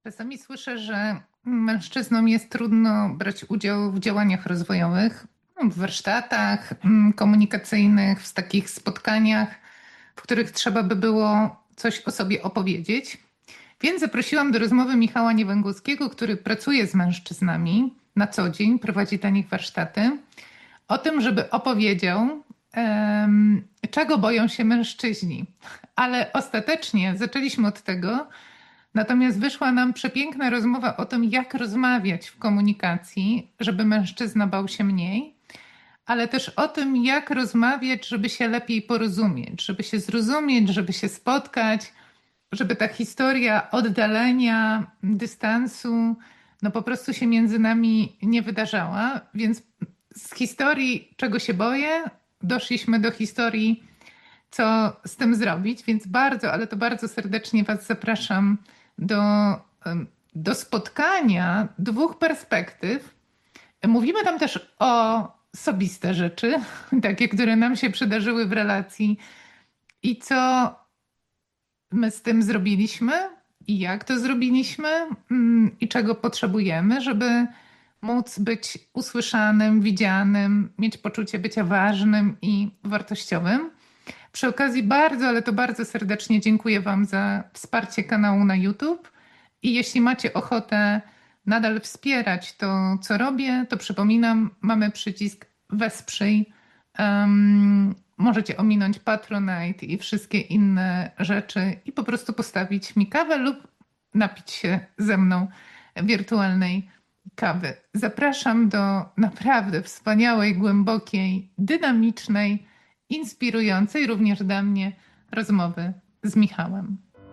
Czasami słyszę, że mężczyznom jest trudno brać udział w działaniach rozwojowych, w warsztatach komunikacyjnych, w takich spotkaniach, w których trzeba by było coś o sobie opowiedzieć. Więc zaprosiłam do rozmowy Michała Niewęgłowskiego, który pracuje z mężczyznami na co dzień, prowadzi dla nich warsztaty, o tym, żeby opowiedział, czego boją się mężczyźni. Ale ostatecznie zaczęliśmy od tego, natomiast wyszła nam przepiękna rozmowa o tym, jak rozmawiać w komunikacji, żeby mężczyzna bał się mniej, ale też o tym, jak rozmawiać, żeby się lepiej porozumieć, żeby się zrozumieć, żeby się spotkać, żeby ta historia oddalenia, dystansu, no po prostu się między nami nie wydarzała. Więc z historii, czego się boję, doszliśmy do historii, co z tym zrobić, więc bardzo, ale to bardzo serdecznie Was zapraszam do, do spotkania dwóch perspektyw. Mówimy tam też o osobiste rzeczy, takie, które nam się przydarzyły w relacji i co my z tym zrobiliśmy i jak to zrobiliśmy i czego potrzebujemy, żeby móc być usłyszanym, widzianym, mieć poczucie bycia ważnym i wartościowym. Przy okazji bardzo, ale to bardzo serdecznie dziękuję Wam za wsparcie kanału na YouTube i jeśli macie ochotę nadal wspierać to, co robię, to przypominam, mamy przycisk Wesprzyj. Możecie ominąć Patronite i wszystkie inne rzeczy i po prostu postawić mi kawę lub napić się ze mną wirtualnej kawy. Zapraszam do naprawdę wspaniałej, głębokiej, dynamicznej, inspirującej również dla mnie rozmowy z Michałem.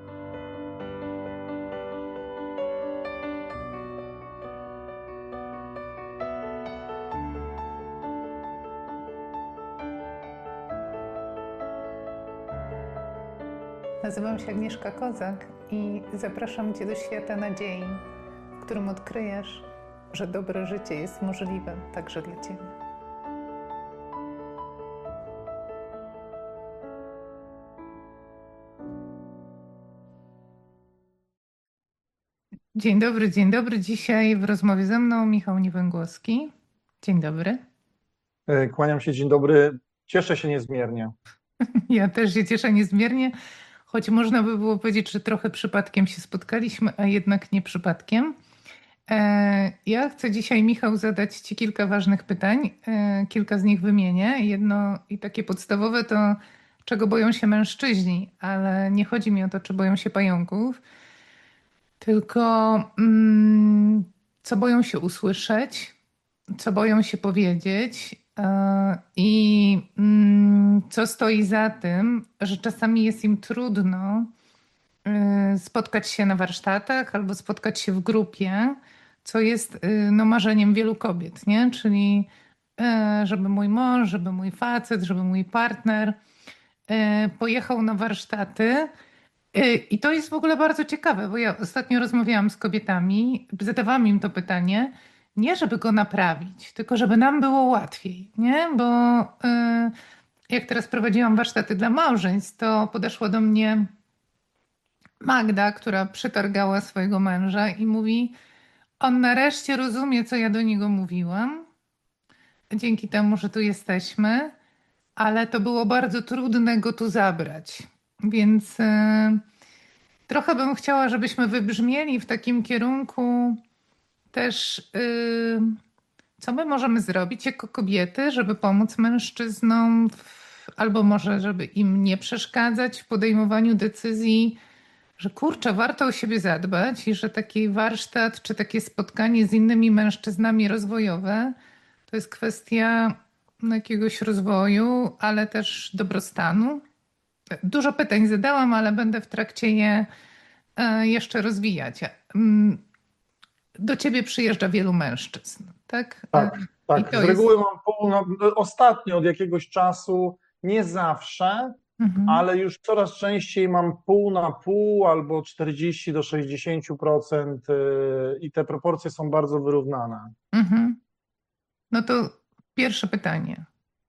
Nazywam się Agnieszka Kozak i zapraszam Cię do świata nadziei, w którym odkryjesz, że dobre życie jest możliwe także dla Ciebie. Dzień dobry, dzień dobry. Dzisiaj w rozmowie ze mną Michał Niewęgłowski. Dzień dobry. Kłaniam się, dzień dobry. Cieszę się niezmiernie. Ja też się cieszę niezmiernie, choć można by było powiedzieć, że trochę przypadkiem się spotkaliśmy, a jednak nie przypadkiem. Ja chcę dzisiaj, Michał, zadać Ci kilka ważnych pytań. Kilka z nich wymienię. Jedno i takie podstawowe to, czego boją się mężczyźni, ale nie chodzi mi o to, czy boją się pająków, tylko co boją się usłyszeć, co boją się powiedzieć i co stoi za tym, że czasami jest im trudno spotkać się na warsztatach albo spotkać się w grupie, co jest no, marzeniem wielu kobiet, nie? Czyli żeby mój mąż, żeby mój facet, żeby mój partner pojechał na warsztaty. I to jest w ogóle bardzo ciekawe, bo ja ostatnio rozmawiałam z kobietami, zadawałam im to pytanie, nie żeby go naprawić, tylko żeby nam było łatwiej, nie? Bo jak teraz prowadziłam warsztaty dla małżeństw, to podeszła do mnie Magda, która przetargała swojego męża i mówi, on nareszcie rozumie, co ja do niego mówiłam, dzięki temu, że tu jesteśmy, ale to było bardzo trudne go tu zabrać. Więc trochę bym chciała, żebyśmy wybrzmieli w takim kierunku też, co my możemy zrobić jako kobiety, żeby pomóc mężczyznom, albo może, żeby im nie przeszkadzać w podejmowaniu decyzji, że kurczę, warto o siebie zadbać i że taki warsztat czy takie spotkanie z innymi mężczyznami rozwojowe to jest kwestia jakiegoś rozwoju, ale też dobrostanu. Dużo pytań zadałam, ale będę w trakcie je jeszcze rozwijać. Do ciebie przyjeżdża wielu mężczyzn, tak? Tak, I tak. to Z jest. reguły mam ostatnio od jakiegoś czasu, nie zawsze, Mhm, ale już coraz częściej mam pół na pół albo 40 do 60% i te proporcje są bardzo wyrównane. mhm. No to pierwsze pytanie.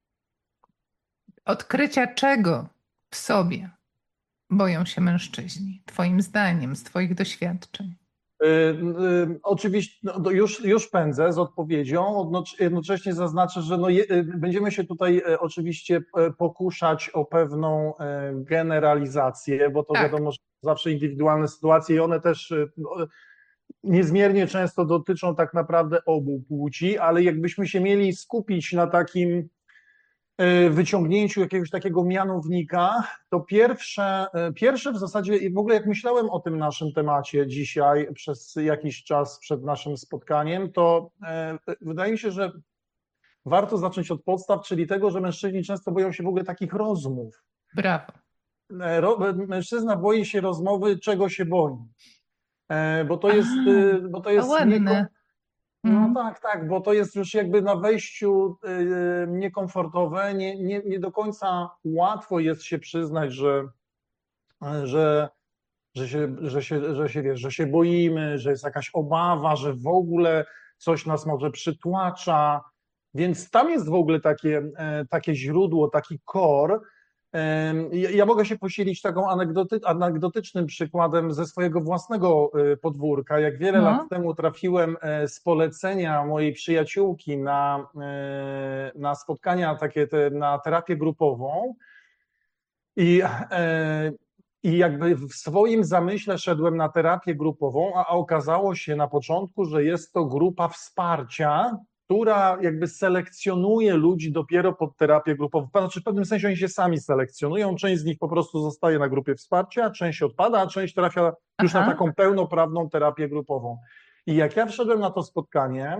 Odkrycia czego w sobie boją się mężczyźni, twoim zdaniem, z twoich doświadczeń? Oczywiście już pędzę z odpowiedzią. Jednocześnie zaznaczę, że będziemy się tutaj oczywiście pokuszać o pewną generalizację, bo to Tak, wiadomo, że zawsze indywidualne sytuacje i one też niezmiernie często dotyczą tak naprawdę obu płci, ale jakbyśmy się mieli skupić na takim wyciągnięciu jakiegoś takiego mianownika, to pierwsze w zasadzie, i w ogóle jak myślałem o tym naszym temacie dzisiaj przez jakiś czas przed naszym spotkaniem, to wydaje mi się, że warto zacząć od podstaw, czyli tego, że mężczyźni często boją się w ogóle takich rozmów. brawo. Mężczyzna boi się rozmowy, czego się boi. Bo to A, jest, bo to to jest ładne. no Mm. tak, tak, bo to jest już jakby na wejściu niekomfortowe. Nie do końca łatwo jest się przyznać, że, wiesz, że się boimy, że jest jakaś obawa, że w ogóle coś nas może przytłacza. Więc tam jest w ogóle takie źródło, taki core. Ja mogę się posilić taką anegdotycznym przykładem ze swojego własnego podwórka. Jak wiele lat No, temu trafiłem z polecenia mojej przyjaciółki na spotkania na terapię grupową i, i jakby w swoim zamyśle szedłem na terapię grupową, a okazało się na początku, że jest to grupa wsparcia, która jakby selekcjonuje ludzi dopiero pod terapię grupową. Znaczy w pewnym sensie oni się sami selekcjonują, część z nich po prostu zostaje na grupie wsparcia, część odpada, a część trafia już na aha. taką pełnoprawną terapię grupową. I jak ja wszedłem na to spotkanie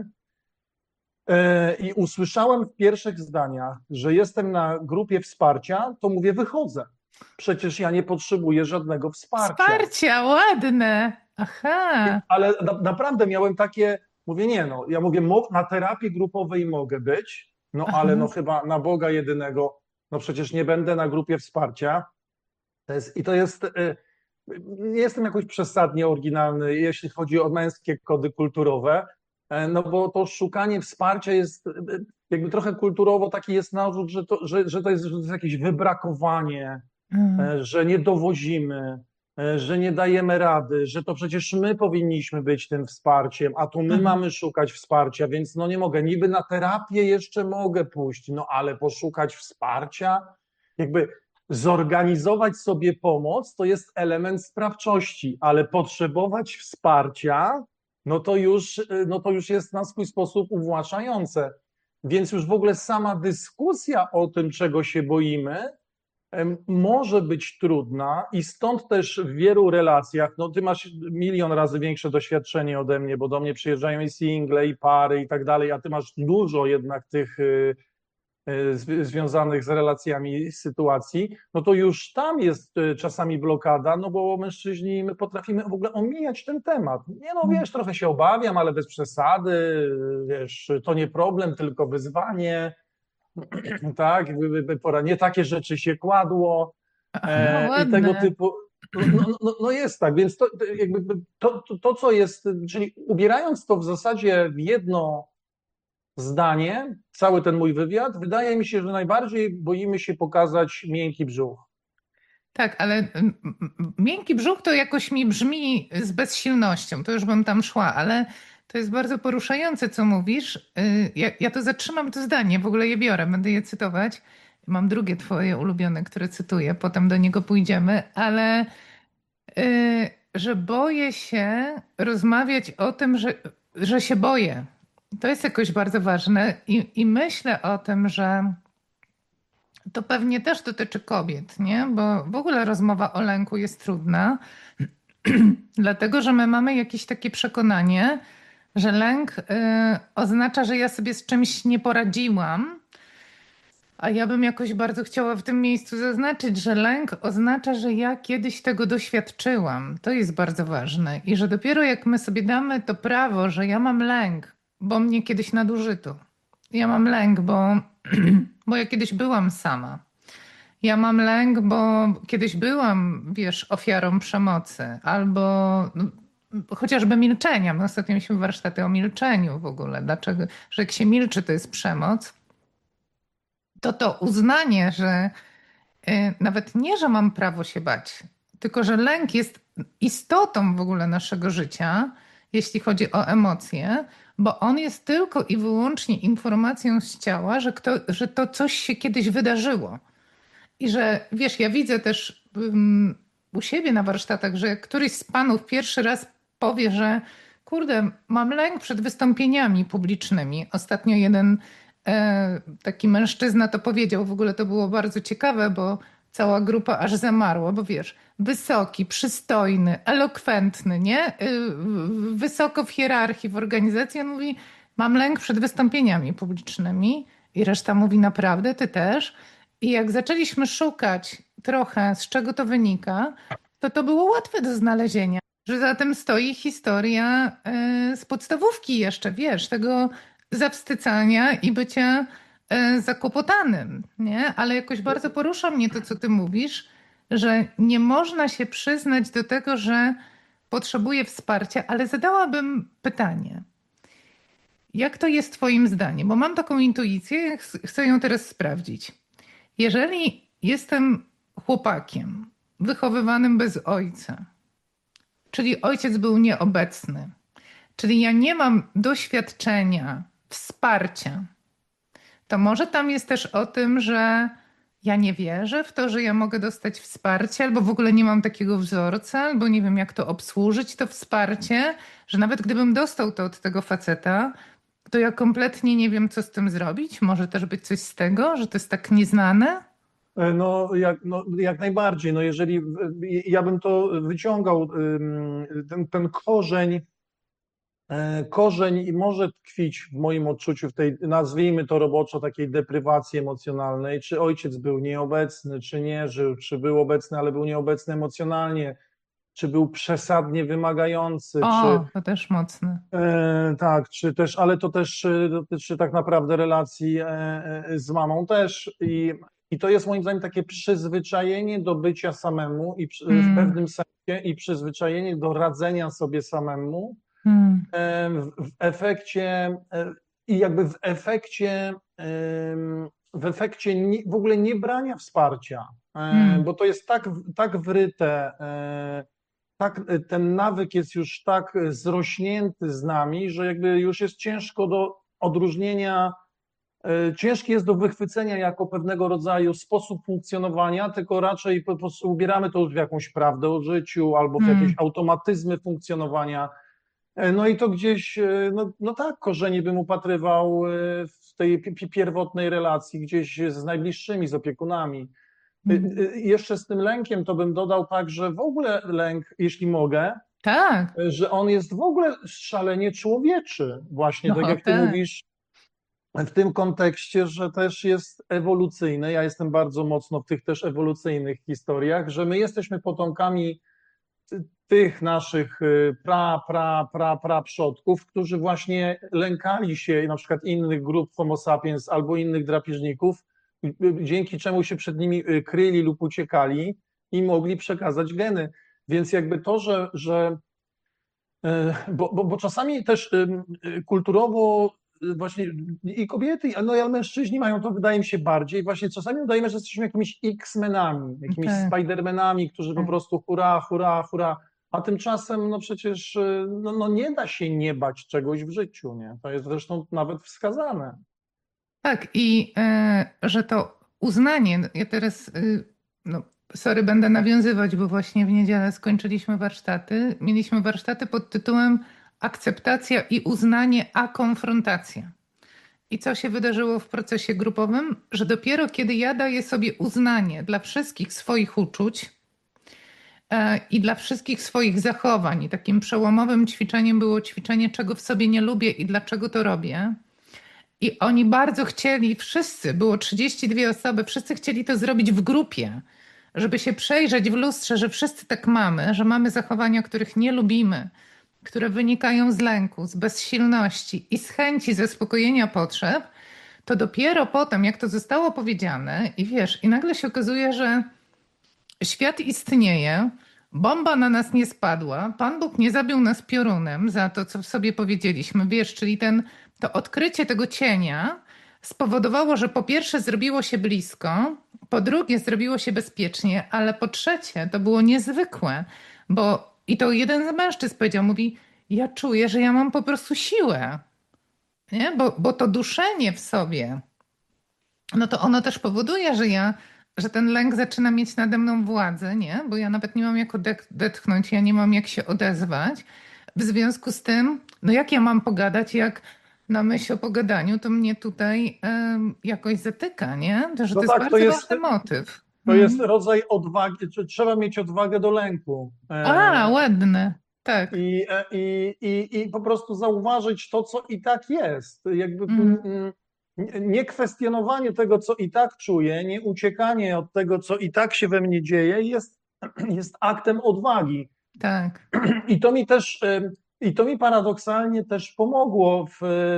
i usłyszałem w pierwszych zdaniach, że jestem na grupie wsparcia, to mówię, wychodzę. Przecież ja nie potrzebuję żadnego wsparcia. Wsparcia, ładne. Aha, Ale naprawdę miałem takie, mówię, nie no, ja mówię, na terapii grupowej mogę być, no ale aha, no chyba na Boga jedynego, no przecież nie będę na grupie wsparcia. To jest, nie jestem jakoś przesadnie oryginalny, jeśli chodzi o męskie kody kulturowe, no bo to szukanie wsparcia jest jakby trochę kulturowo taki jest narzut, że to jest jakieś wybrakowanie, mm, że nie dowozimy, że nie dajemy rady, że to przecież my powinniśmy być tym wsparciem, a tu my aha, mamy szukać wsparcia, więc no nie mogę. Niby na terapię jeszcze mogę pójść, no ale poszukać wsparcia, jakby zorganizować sobie pomoc to jest element sprawczości, ale potrzebować wsparcia, no to już jest na swój sposób uwłaczające. Więc już w ogóle sama dyskusja o tym, czego się boimy, może być trudna i stąd też w wielu relacjach, no ty masz milion razy większe doświadczenie ode mnie, bo do mnie przyjeżdżają i single, i pary i tak dalej, a ty masz dużo jednak tych związanych z relacjami sytuacji, no to już tam jest czasami blokada, no bo mężczyźni, my potrafimy w ogóle omijać ten temat. Nie no, mm, wiesz, trochę się obawiam, ale bez przesady, wiesz, to nie problem, tylko wyzwanie, tak, pora, nie takie rzeczy się kładło aha, i tego ładne. typu, no jest tak, więc to, co jest, czyli ubierając to w zasadzie w jedno zdanie, cały ten mój wywiad, wydaje mi się, że najbardziej boimy się pokazać miękki brzuch. Tak, ale miękki brzuch to jakoś mi brzmi z bezsilnością, to już bym tam szła, ale to jest bardzo poruszające, co mówisz. Ja to zatrzymam, to zdanie, w ogóle je biorę, będę je cytować. Mam drugie twoje ulubione, które cytuję, potem do niego pójdziemy, ale że boję się rozmawiać o tym, że się boję. To jest jakoś bardzo ważne i myślę o tym, że to pewnie też dotyczy kobiet, nie? Bo w ogóle rozmowa o lęku jest trudna, dlatego że my mamy jakieś takie przekonanie, że lęk oznacza, że ja sobie z czymś nie poradziłam, a ja bym jakoś bardzo chciała w tym miejscu zaznaczyć, że lęk oznacza, że ja kiedyś tego doświadczyłam. To jest bardzo ważne i że dopiero jak my sobie damy to prawo, że ja mam lęk, bo mnie kiedyś nadużyto. Ja mam lęk, bo ja kiedyś byłam sama. Ja mam lęk, bo kiedyś byłam, wiesz, ofiarą przemocy albo no, chociażby milczenia. My ostatnio mieliśmy warsztaty o milczeniu w ogóle. Dlaczego, że jak się milczy, to jest przemoc. To uznanie, że nawet nie, że mam prawo się bać, tylko że lęk jest istotą w ogóle naszego życia, jeśli chodzi o emocje, bo on jest tylko i wyłącznie informacją z ciała, że to coś się kiedyś wydarzyło. I że wiesz, ja widzę też u siebie na warsztatach, że jak któryś z panów pierwszy raz powie, że kurde, mam lęk przed wystąpieniami publicznymi. Ostatnio jeden taki mężczyzna to powiedział, w ogóle to było bardzo ciekawe, bo cała grupa aż zamarła, bo wiesz, wysoki, przystojny, elokwentny, nie? Wysoko w hierarchii, w organizacji. On mówi, mam lęk przed wystąpieniami publicznymi i reszta mówi, naprawdę, ty też? I jak zaczęliśmy szukać trochę, z czego to wynika, to było łatwe do znalezienia. Że za tym stoi historia z podstawówki jeszcze, wiesz, tego zawstycania i bycia zakłopotanym, nie? Ale jakoś bardzo porusza mnie to, co ty mówisz, że nie można się przyznać do tego, że potrzebuje wsparcia, ale zadałabym pytanie. Jak to jest twoim zdaniem? Bo mam taką intuicję, chcę ją teraz sprawdzić. Jeżeli jestem chłopakiem wychowywanym bez ojca, czyli ojciec był nieobecny, czyli ja nie mam doświadczenia, wsparcia, to może tam jest też o tym, że ja nie wierzę w to, że ja mogę dostać wsparcie, albo w ogóle nie mam takiego wzorca, albo nie wiem, jak to obsłużyć, to wsparcie, że nawet gdybym dostał to od tego faceta, to ja kompletnie nie wiem, co z tym zrobić. Może też być coś z tego, że to jest tak nieznane? No, jak najbardziej. No jeżeli ja bym to wyciągał, ten korzeń i może tkwić w moim odczuciu w tej, nazwijmy to roboczo, takiej deprywacji emocjonalnej. Czy ojciec był nieobecny, czy nie żył, czy był obecny, ale był nieobecny emocjonalnie, czy był przesadnie wymagający, czy O, to też mocne. tak, czy też, ale to też dotyczy tak naprawdę relacji z mamą też. I to jest moim zdaniem takie przyzwyczajenie do bycia samemu i w Mm, pewnym sensie i przyzwyczajenie do radzenia sobie samemu mm, w efekcie i jakby w efekcie w ogóle nie brania wsparcia, mm, bo to jest tak wryte, tak, ten nawyk jest już tak zrośnięty z nami, że jakby już jest ciężko do odróżnienia, ciężki jest do wychwycenia jako pewnego rodzaju sposób funkcjonowania, tylko raczej po prostu ubieramy to już w jakąś prawdę o życiu albo w jakieś mm. automatyzmy funkcjonowania. No i to gdzieś, no tak, korzeni bym upatrywał w tej pierwotnej relacji gdzieś z najbliższymi, z opiekunami. Mm. Jeszcze z tym lękiem to bym dodał tak, że w ogóle lęk, jeśli mogę, Tak, że on jest w ogóle szalenie człowieczy. Właśnie tak no jak ty tak. mówisz, w tym kontekście, że też jest ewolucyjny. Ja jestem bardzo mocno w tych też ewolucyjnych historiach, że my jesteśmy potomkami tych naszych pra przodków, którzy właśnie lękali się na przykład innych grup Homo sapiens albo innych drapieżników, dzięki czemu się przed nimi kryli lub uciekali i mogli przekazać geny. Więc jakby to, bo czasami też kulturowo właśnie i kobiety, no i mężczyźni mają to, wydaje mi się, bardziej. Właśnie czasami udajemy, że jesteśmy jakimiś X-menami, jakimiś Tak, Spider-Manami, którzy po tak. prostu hurra, hurra, hurra. A tymczasem, no przecież, no nie da się nie bać czegoś w życiu, nie? To jest zresztą nawet wskazane. Tak, i że to uznanie, no, ja teraz, no, sorry, będę nawiązywać, bo właśnie w niedzielę skończyliśmy warsztaty. Mieliśmy warsztaty pod tytułem Akceptacja i uznanie, a konfrontacja. I co się wydarzyło w procesie grupowym? Że dopiero kiedy ja daję sobie uznanie dla wszystkich swoich uczuć i dla wszystkich swoich zachowań, i takim przełomowym ćwiczeniem było ćwiczenie, czego w sobie nie lubię i dlaczego to robię. I oni bardzo chcieli, wszyscy, było 32 osoby, wszyscy chcieli to zrobić w grupie, żeby się przejrzeć w lustrze, że wszyscy tak mamy, że mamy zachowania, których nie lubimy, które wynikają z lęku, z bezsilności i z chęci zaspokojenia potrzeb, to dopiero potem, jak to zostało powiedziane, i wiesz, i nagle się okazuje, że świat istnieje, bomba na nas nie spadła, Pan Bóg nie zabił nas piorunem za to, co w sobie powiedzieliśmy, wiesz, czyli to odkrycie tego cienia spowodowało, że po pierwsze zrobiło się blisko, po drugie zrobiło się bezpiecznie, ale po trzecie to było niezwykłe, bo i to jeden z mężczyzn powiedział, mówi, ja czuję, że ja mam po prostu siłę, nie? Bo to duszenie w sobie, no to ono też powoduje, że ten lęk zaczyna mieć nade mną władzę, nie? Bo ja nawet nie mam jak odetchnąć, ja nie mam jak się odezwać. W związku z tym, no jak ja mam pogadać, jak na myśl o pogadaniu, to mnie tutaj jakoś zatyka, nie? Że No to jest tak, bardzo ważny motyw. to jest rodzaj odwagi, trzeba mieć odwagę do lęku. A, ładne. Tak. I po prostu zauważyć to, co i tak jest. Jakby Mm, nie kwestionowanie tego, co i tak czuję, nie uciekanie od tego, co i tak się we mnie dzieje, jest aktem odwagi. tak. I to mi też, i to mi paradoksalnie też pomogło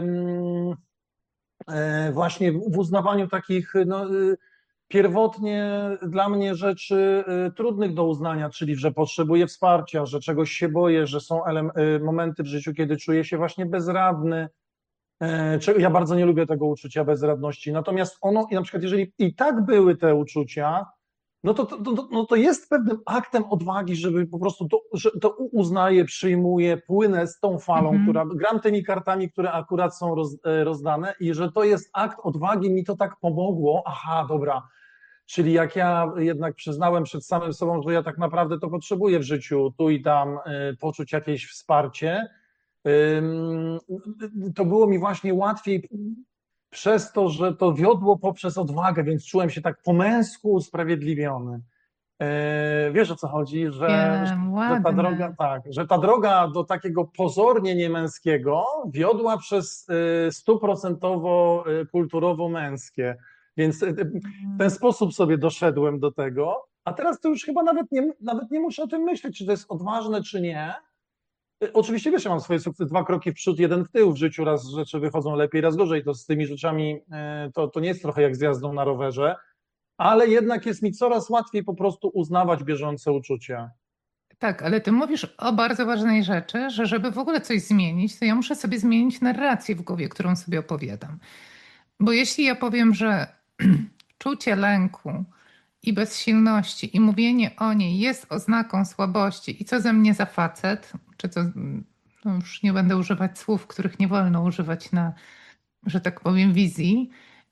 właśnie w uznawaniu takich no, pierwotnie dla mnie rzeczy trudnych do uznania, czyli że potrzebuję wsparcia, że czegoś się boję, że są momenty w życiu, kiedy czuję się właśnie bezradny. Ja bardzo nie lubię tego uczucia bezradności. Natomiast ono, i na przykład jeżeli i tak były te uczucia, no to jest pewnym aktem odwagi, żeby po prostu że to uznaję, przyjmuję, płynę z tą falą, Mhm. gram tymi kartami, które akurat są rozdane i że to jest akt odwagi, mi to tak pomogło. Aha, dobra. Czyli jak ja jednak przyznałem przed samym sobą, że ja tak naprawdę to potrzebuję w życiu, tu i tam poczuć jakieś wsparcie, to było mi właśnie łatwiej przez to, że to wiodło poprzez odwagę, więc czułem się tak po męsku usprawiedliwiony. Wiesz o co chodzi, Wiem, że ta droga, ładne. tak, że ta droga do takiego pozornie niemęskiego wiodła przez stuprocentowo kulturowo męskie. Więc w ten sposób sobie doszedłem do tego, a teraz to już chyba nawet nie muszę o tym myśleć, czy to jest odważne, czy nie. Oczywiście wiesz, ja mam swoje sukcesy, 2 kroki w przód, jeden w tył w życiu, raz rzeczy wychodzą lepiej, raz gorzej, to z tymi rzeczami to nie jest trochę jak z jazdą na rowerze, ale jednak jest mi coraz łatwiej po prostu uznawać bieżące uczucia. Tak, ale ty mówisz o bardzo ważnej rzeczy, że żeby w ogóle coś zmienić, to ja muszę sobie zmienić narrację w głowie, którą sobie opowiadam. Bo jeśli ja powiem, że czucie lęku i bezsilności i mówienie o niej jest oznaką słabości i co ze mnie za facet, czy co, no już nie będę używać słów, których nie wolno używać na, że tak powiem, wizji,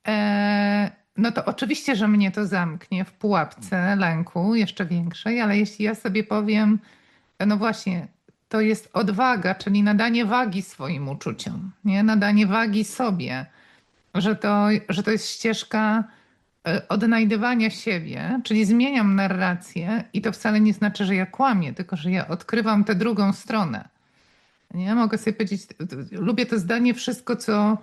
no to oczywiście, że mnie to zamknie w pułapce lęku jeszcze większej, ale jeśli ja sobie powiem, no właśnie, to jest odwaga, czyli nadanie wagi swoim uczuciom, nie? Nadanie wagi sobie, że to jest ścieżka odnajdywania siebie, czyli zmieniam narrację i to wcale nie znaczy, że ja kłamię, tylko że ja odkrywam tę drugą stronę. Nie mogę sobie powiedzieć, lubię to zdanie, wszystko co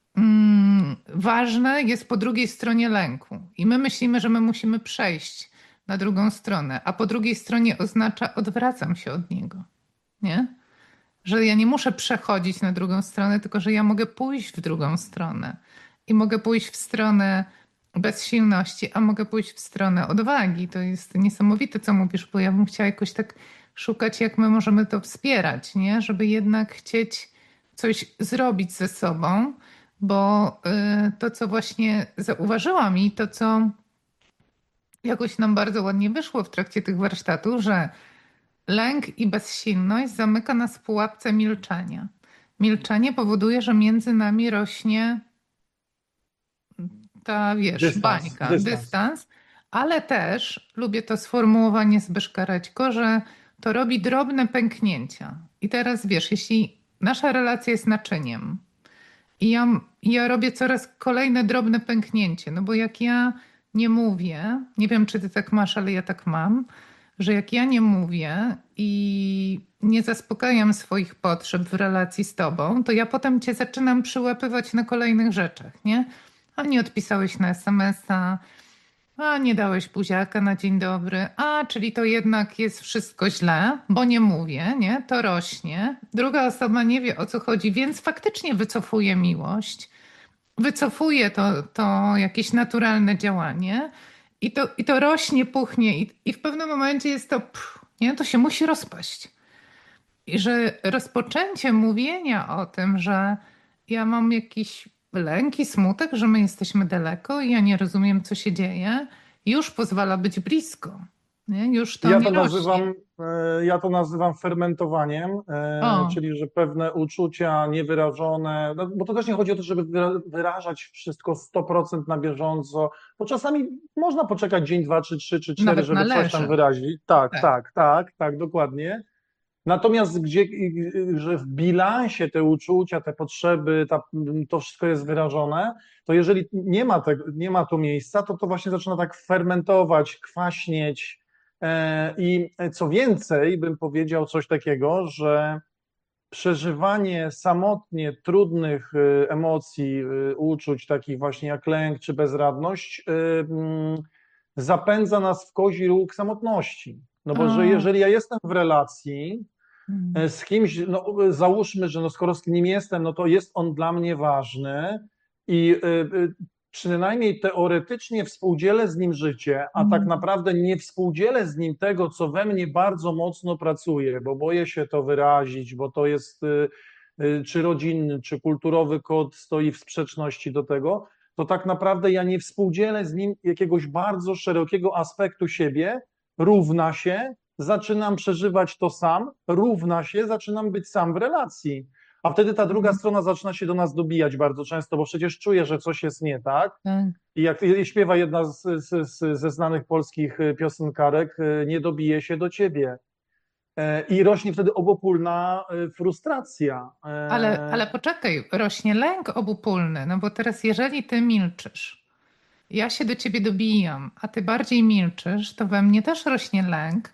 ważne jest po drugiej stronie lęku. I my myślimy, że my musimy przejść na drugą stronę, a po drugiej stronie oznacza odwracam się od niego. Nie? Że ja nie muszę przechodzić na drugą stronę, tylko że ja mogę pójść w drugą stronę. I mogę pójść w stronę bezsilności, a mogę pójść w stronę odwagi. To jest niesamowite, co mówisz, bo ja bym chciała jakoś tak szukać, jak my możemy to wspierać, nie? Żeby jednak chcieć coś zrobić ze sobą, bo to, co właśnie zauważyłam i to, co jakoś nam bardzo ładnie wyszło w trakcie tych warsztatów, że lęk i bezsilność zamyka nas w pułapce milczenia. Milczenie powoduje, że między nami rośnie ta, wiesz, Dystans, bańka, dystans. dystans, ale też lubię to sformułowanie Zbyszka Raćko, że to robi drobne pęknięcia. I teraz wiesz, jeśli nasza relacja jest naczyniem i ja robię coraz kolejne drobne pęknięcie, no bo jak ja nie mówię, nie wiem czy ty tak masz, ale ja tak mam, że jak ja nie mówię i nie zaspokajam swoich potrzeb w relacji z tobą, to ja potem cię zaczynam przyłapywać na kolejnych rzeczach, nie? A nie odpisałeś na SMS-a, a nie dałeś buziaka na dzień dobry, a czyli to jednak jest wszystko źle, bo nie mówię, nie? To rośnie. Druga osoba nie wie o co chodzi, więc faktycznie wycofuje miłość, wycofuje to jakieś naturalne działanie i to rośnie, puchnie i w pewnym momencie jest to, nie? To się musi rozpaść. I że rozpoczęcie mówienia o tym, że ja mam jakiś lęk i smutek, że my jesteśmy daleko i ja nie rozumiem, co się dzieje, już pozwala być blisko. Nie? Już to Ja nie to rośnie. nazywam, ja to nazywam fermentowaniem, O, czyli że pewne uczucia niewyrażone, no, bo to też nie chodzi o to, żeby wyrażać wszystko 100% na bieżąco, bo czasami można poczekać dzień, dwa, czy trzy, czy cztery, nawet żeby coś tam należy. wyrazić. Tak, Tak. tak, tak, tak, dokładnie. Natomiast że w bilansie te uczucia, te potrzeby, to wszystko jest wyrażone, to jeżeli nie ma tu miejsca, to właśnie zaczyna tak fermentować, kwaśnieć. I co więcej, bym powiedział coś takiego, że przeżywanie samotnie trudnych emocji, uczuć, takich właśnie jak lęk czy bezradność, zapędza nas w kozi róg samotności. No bo że O, jeżeli ja jestem w relacji, mm, z kimś, no, załóżmy, że no, skoro z nim jestem, no to jest on dla mnie ważny i przynajmniej teoretycznie współdzielę z nim życie, a tak mm, naprawdę nie współdzielę z nim tego, co we mnie bardzo mocno pracuje, bo boję się to wyrazić, bo to jest czy rodzinny, czy kulturowy kod stoi w sprzeczności do tego, to tak naprawdę ja nie współdzielę z nim jakiegoś bardzo szerokiego aspektu siebie, równa się, zaczynam przeżywać to sam, równa się, zaczynam być sam w relacji. A wtedy ta druga mm, strona zaczyna się do nas dobijać bardzo często, bo przecież czuje, że coś jest nie tak. tak. I jak śpiewa jedna ze znanych polskich piosenkarek, nie dobije się do ciebie. I rośnie wtedy obopólna frustracja. Ale poczekaj, rośnie lęk obopólny, no bo teraz jeżeli ty milczysz, ja się do ciebie dobijam, a ty bardziej milczysz, to we mnie też rośnie lęk.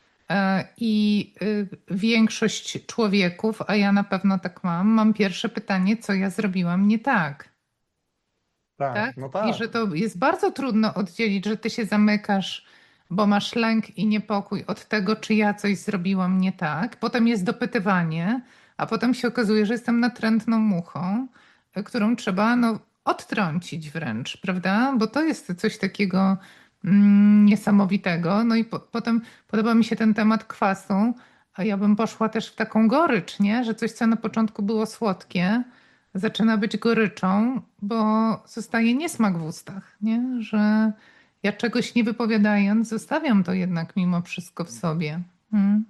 I większość człowieków, a ja na pewno tak mam pierwsze pytanie, co ja zrobiłam nie tak. Tak, Tak? no I tak. że to jest bardzo trudno oddzielić, że ty się zamykasz, bo masz lęk i niepokój od tego, czy ja coś zrobiłam nie tak. Potem jest dopytywanie, a potem się okazuje, że jestem natrętną muchą, którą trzeba no, odtrącić wręcz, prawda? Bo to jest coś takiego niesamowitego. No i potem podoba mi się ten temat kwasu, a ja bym poszła też w taką gorycz, nie? Że coś, co na początku było słodkie, zaczyna być goryczą, bo zostaje niesmak w ustach, nie? Że ja czegoś nie wypowiadając, zostawiam to jednak mimo wszystko w sobie. Mm.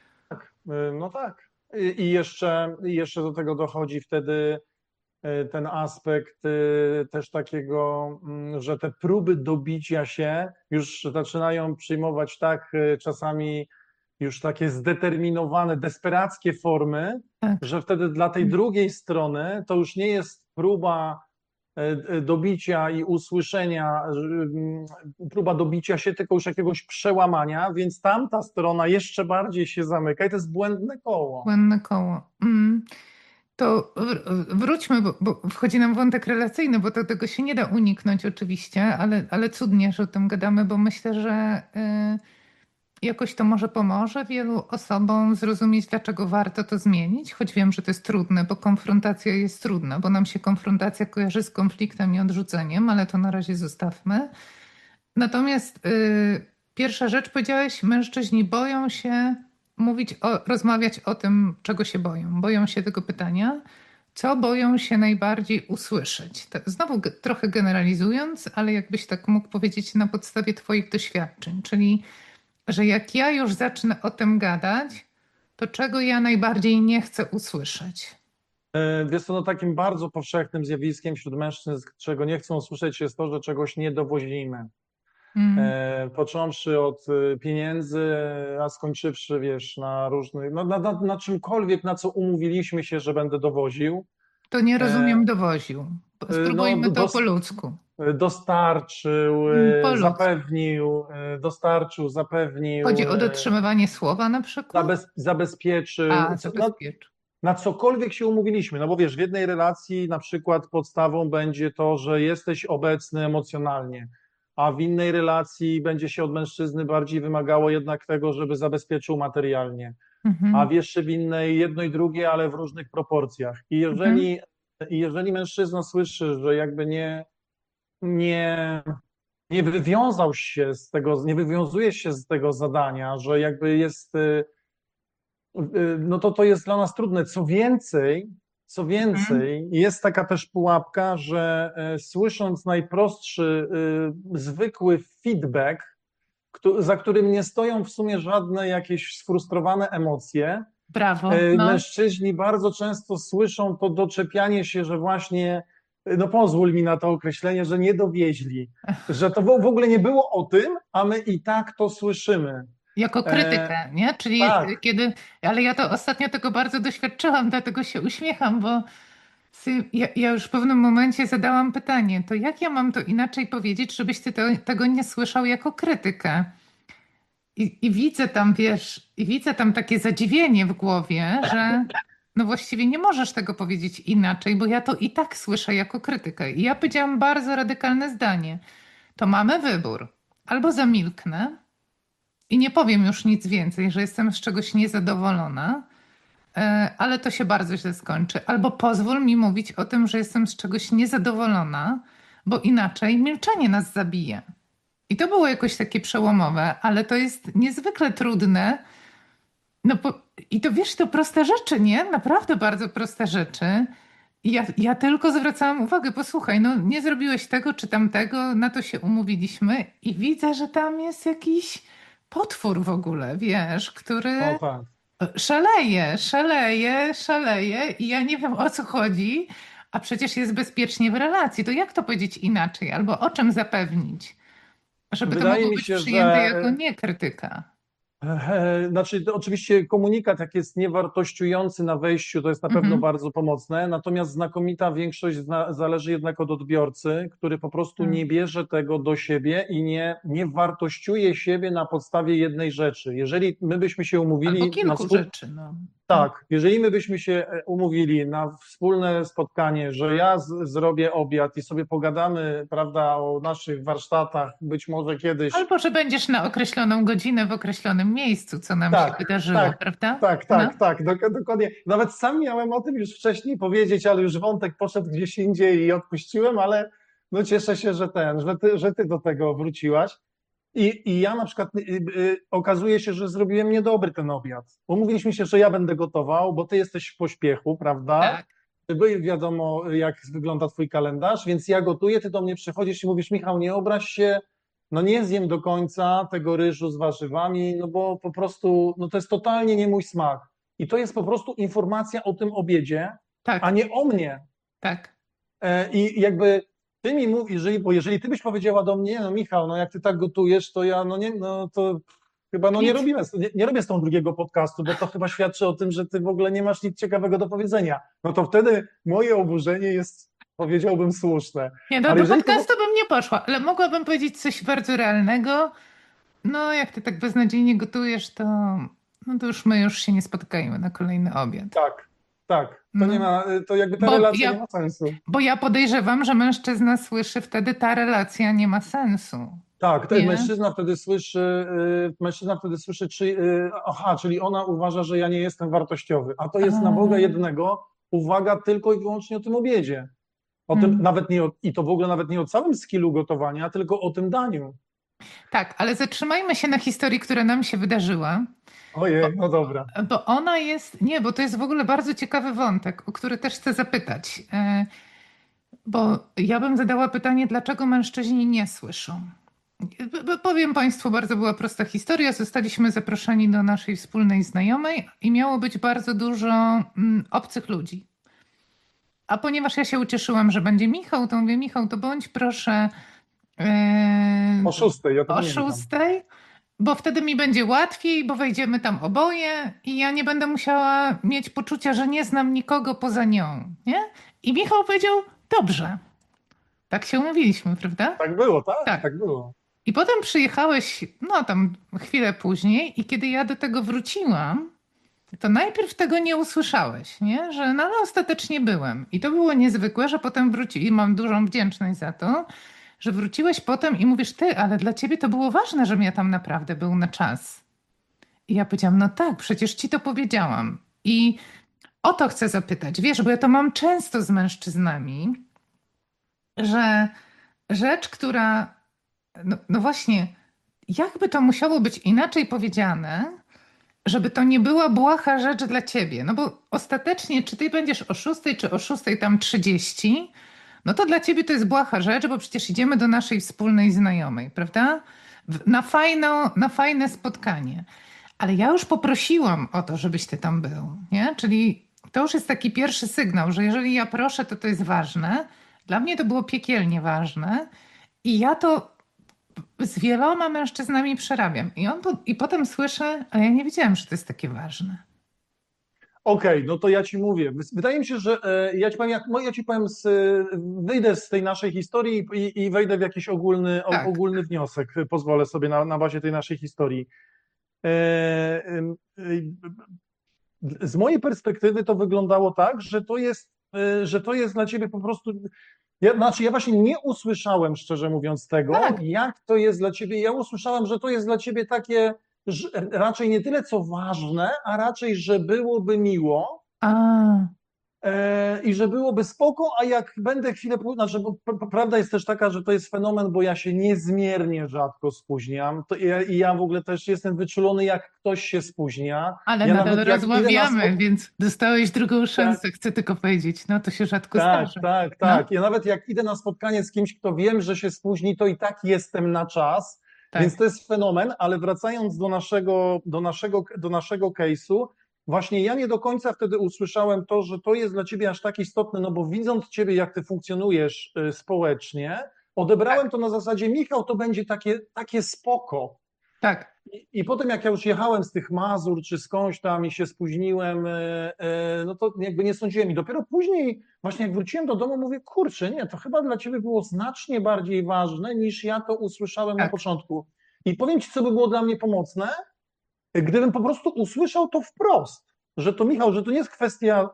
No tak. I jeszcze do tego dochodzi wtedy ten aspekt też takiego, że te próby dobicia się już zaczynają przyjmować tak czasami już takie zdeterminowane, desperackie formy, Tak. że wtedy dla tej drugiej strony to już nie jest próba dobicia i usłyszenia, próba dobicia się, tylko już jakiegoś przełamania, więc tamta strona jeszcze bardziej się zamyka i to jest błędne koło. Błędne koło. To wróćmy, bo wchodzi nam wątek relacyjny, bo to tego się nie da uniknąć oczywiście, ale cudnie, że o tym gadamy, bo myślę, że jakoś to może pomoże wielu osobom zrozumieć, dlaczego warto to zmienić, choć wiem, że to jest trudne, bo konfrontacja jest trudna, bo nam się konfrontacja kojarzy z konfliktem i odrzuceniem, ale to na razie zostawmy. Natomiast pierwsza rzecz, powiedziałeś, mężczyźni boją się rozmawiać o tym, czego się boją. Boją się tego pytania, co boją się najbardziej usłyszeć. To znowu trochę generalizując, ale jakbyś tak mógł powiedzieć na podstawie Twoich doświadczeń, czyli że jak ja już zacznę o tym gadać, to czego ja najbardziej nie chcę usłyszeć? Wiesz co, no takim bardzo powszechnym zjawiskiem wśród mężczyzn, czego nie chcą słyszeć, jest to, że czegoś nie dowozimy. Mm. Począwszy od pieniędzy, a skończywszy, wiesz, na różnych, na czymkolwiek, na co umówiliśmy się, że będę dowoził. To nie E, rozumiem dowoził. No, Spróbujmy to po ludzku. dostarczył, Po ludzku. zapewnił, dostarczył, zapewnił, Chodzi o dotrzymywanie słowa na przykład? zabezpieczył, A, zabezpiecz. na cokolwiek się umówiliśmy. No bo wiesz, w jednej relacji na przykład podstawą będzie to, że jesteś obecny emocjonalnie, a w innej relacji będzie się od mężczyzny bardziej wymagało jednak tego, żeby zabezpieczył materialnie, a Mhm. w jeszcze w innej jedno i drugie, ale w różnych proporcjach. Mhm. I jeżeli mężczyzna słyszy, że jakby nie, nie wywiązał się z tego, nie wywiązuje się z tego zadania, że jakby jest no to jest dla nas trudne. Co Mhm. więcej, jest taka też pułapka, że słysząc najprostszy, zwykły feedback, za którym nie stoją w sumie żadne jakieś sfrustrowane emocje. Brawo. No. Mężczyźni bardzo często słyszą to doczepianie się, że właśnie, no pozwól mi na to określenie, że nie dowieźli, że to w ogóle nie było o tym, a my i tak to słyszymy. Jako krytykę, nie? Czyli tak. ale ja to ostatnio tego bardzo doświadczyłam, dlatego się uśmiecham, bo ja już w pewnym momencie zadałam pytanie, to jak ja mam to inaczej powiedzieć, żebyś ty tego nie słyszał jako krytykę? I widzę tam, wiesz, i widzę tam takie zadziwienie w głowie, że no właściwie nie możesz tego powiedzieć inaczej, bo ja to i tak słyszę jako krytykę. I ja powiedziałam bardzo radykalne zdanie. To mamy wybór. Albo zamilknę i nie powiem już nic więcej, że jestem z czegoś niezadowolona, ale to się bardzo źle skończy. Albo pozwól mi mówić o tym, że jestem z czegoś niezadowolona, bo inaczej milczenie nas zabije. I to było jakoś takie przełomowe, ale to jest niezwykle trudne. I to wiesz, to proste rzeczy, nie? Naprawdę bardzo proste rzeczy. Ja tylko zwracałam uwagę, posłuchaj, no nie zrobiłeś tego czy tamtego, na to się umówiliśmy i widzę, że tam jest jakiś potwór w ogóle, wiesz, który O, tak. szaleje i ja nie wiem o co chodzi, a przecież jest bezpiecznie w relacji. To jak to powiedzieć inaczej? Albo o czym zapewnić, żeby to Wydaje mogło mi być się, przyjęte że jako nie krytyka. Znaczy, to oczywiście komunikat, jak jest niewartościujący na wejściu, to jest na pewno Mhm. bardzo pomocne, natomiast znakomita większość zależy jednak od odbiorcy, który po prostu nie bierze tego do siebie i nie wartościuje siebie na podstawie jednej rzeczy. Jeżeli my byśmy się Albo umówili kilku rzeczy, no. tak, jeżeli my byśmy się umówili na wspólne spotkanie, że ja zrobię obiad i sobie pogadamy, prawda, o naszych warsztatach, być może kiedyś. Albo że będziesz na określoną godzinę w określonym miejscu, co nam się Tak, wydarzyło, tak, prawda? tak, No. tak, tak, dokładnie. Nawet sam miałem o tym już wcześniej powiedzieć, ale już wątek poszedł gdzieś indziej i odpuściłem, ale no cieszę się, że ty do tego wróciłaś. I ja na przykład okazuje się, że zrobiłem niedobry ten obiad. Umówiliśmy się, że ja będę gotował, bo ty jesteś w pośpiechu, prawda? Tak. Wiadomo, jak wygląda twój kalendarz, więc ja gotuję, ty do mnie przychodzisz i mówisz, Michał, nie obraź się, no nie zjem do końca tego ryżu z warzywami, no bo po prostu, no to jest totalnie nie mój smak. I to jest po prostu informacja o tym obiedzie, Tak, a nie o mnie. tak. I jakby ty mi mówisz, bo jeżeli ty byś powiedziała do mnie, no Michał, no jak ty tak gotujesz, to ja, no nie, no to chyba no nie Nic. robimy, nie robię z tą drugiego podcastu, bo to chyba świadczy o tym, że ty w ogóle nie masz nic ciekawego do powiedzenia. No to wtedy moje oburzenie jest, powiedziałbym, słuszne. Nie, Ale do jeżeli podcastu bym nie poszła, ale mogłabym powiedzieć coś bardzo realnego. No, jak ty tak beznadziejnie gotujesz, no to już my już się nie spotkajmy na kolejny obiad. tak, to No. nie ma, to jakby ta Bo relacja ja- nie ma sensu. Bo ja podejrzewam, że mężczyzna słyszy wtedy, ta relacja nie ma sensu. Tak, Nie? mężczyzna wtedy słyszy, czyli ona uważa, że ja nie jestem wartościowy, a to jest na Boga jednego uwaga tylko i wyłącznie o tym obiedzie. O tym nawet nie i to w ogóle nawet nie o całym skillu gotowania, tylko o tym daniu. Tak, ale zatrzymajmy się na historii, która nam się wydarzyła. Ojej, no dobra. Bo ona jest, nie, bo to jest w ogóle bardzo ciekawy wątek, o który też chcę zapytać. Bo ja bym zadała pytanie, dlaczego mężczyźni nie słyszą? Powiem Państwu, bardzo była prosta historia. Zostaliśmy zaproszeni do naszej wspólnej znajomej i miało być bardzo dużo obcych ludzi. A ponieważ ja się ucieszyłam, że będzie Michał, to mówię, Michał, to bądź proszę O 6:00, ja to o pamiętam. 6:00, bo wtedy mi będzie łatwiej, bo wejdziemy tam oboje i ja nie będę musiała mieć poczucia, że nie znam nikogo poza nią, nie? I Michał powiedział, dobrze. Tak się umówiliśmy, prawda? Tak było, tak? Tak. Tak było. I potem przyjechałeś, no tam chwilę później i kiedy ja do tego wróciłam, to najpierw tego nie usłyszałeś, nie? Że no ale ostatecznie byłem. I to było niezwykłe, że potem i mam dużą wdzięczność za to, że wróciłeś potem i mówisz, ty, ale dla ciebie to było ważne, żebym ja tam naprawdę był na czas. I ja powiedziałam, no tak, przecież ci to powiedziałam. I o to chcę zapytać, wiesz, bo ja to mam często z mężczyznami, że rzecz, która, no właśnie, jakby to musiało być inaczej powiedziane, żeby to nie była błaha rzecz dla ciebie. No bo ostatecznie, czy ty będziesz o 6:00, czy o 6:30, no to dla ciebie to jest błaha rzecz, bo przecież idziemy do naszej wspólnej znajomej, prawda? na fajne spotkanie. Ale ja już poprosiłam o to, żebyś ty tam był, nie? Czyli to już jest taki pierwszy sygnał, że jeżeli ja proszę, to jest ważne. Dla mnie to było piekielnie ważne i ja to z wieloma mężczyznami przerabiam. I potem słyszę, a ja nie wiedziałam, że to jest takie ważne. Okej, no to ja ci mówię. Wydaje mi się, że ja ci powiem, ja ci powiem, wyjdę z tej naszej historii i wejdę w jakiś Tak, ogólny wniosek. Pozwolę sobie na bazie tej naszej historii. E, z mojej perspektywy to wyglądało tak, że to jest dla ciebie po prostu. Ja właśnie nie usłyszałem, szczerze mówiąc, tego, tak. jak to jest dla ciebie. Ja usłyszałem, że to jest dla ciebie takie, że raczej nie tyle co ważne, a raczej, że byłoby miło. A, I że byłoby spoko, a jak będę chwilę, znaczy, bo prawda jest też taka, że to jest fenomen, bo ja się niezmiernie rzadko spóźniam. I ja w ogóle też jestem wyczulony, jak ktoś się spóźnia. ale Ja nadal nawet jak idę na rozmawiamy, więc dostałeś drugą spotkanie, szansę, chcę tylko powiedzieć. No to się rzadko tak, zdarza. tak, No, tak. Ja nawet jak idę na spotkanie z kimś, kto wiem, że się spóźni, to i tak jestem na czas, więc tak, to jest fenomen, ale wracając do naszego case'u, właśnie ja nie do końca wtedy usłyszałem to, że to jest dla ciebie aż tak istotne, no bo widząc ciebie, jak ty funkcjonujesz społecznie, odebrałem tak, to na zasadzie, Michał, to będzie takie spoko. tak. I potem jak ja już jechałem z tych Mazur czy skądś tam i się spóźniłem, no to jakby nie sądziłem. I dopiero później, właśnie jak wróciłem do domu, mówię, kurczę, nie, to chyba dla ciebie było znacznie bardziej ważne, niż ja to usłyszałem na Tak. początku. I powiem ci, co by było dla mnie pomocne, gdybym po prostu usłyszał to wprost, że to Michał, że to nie jest kwestia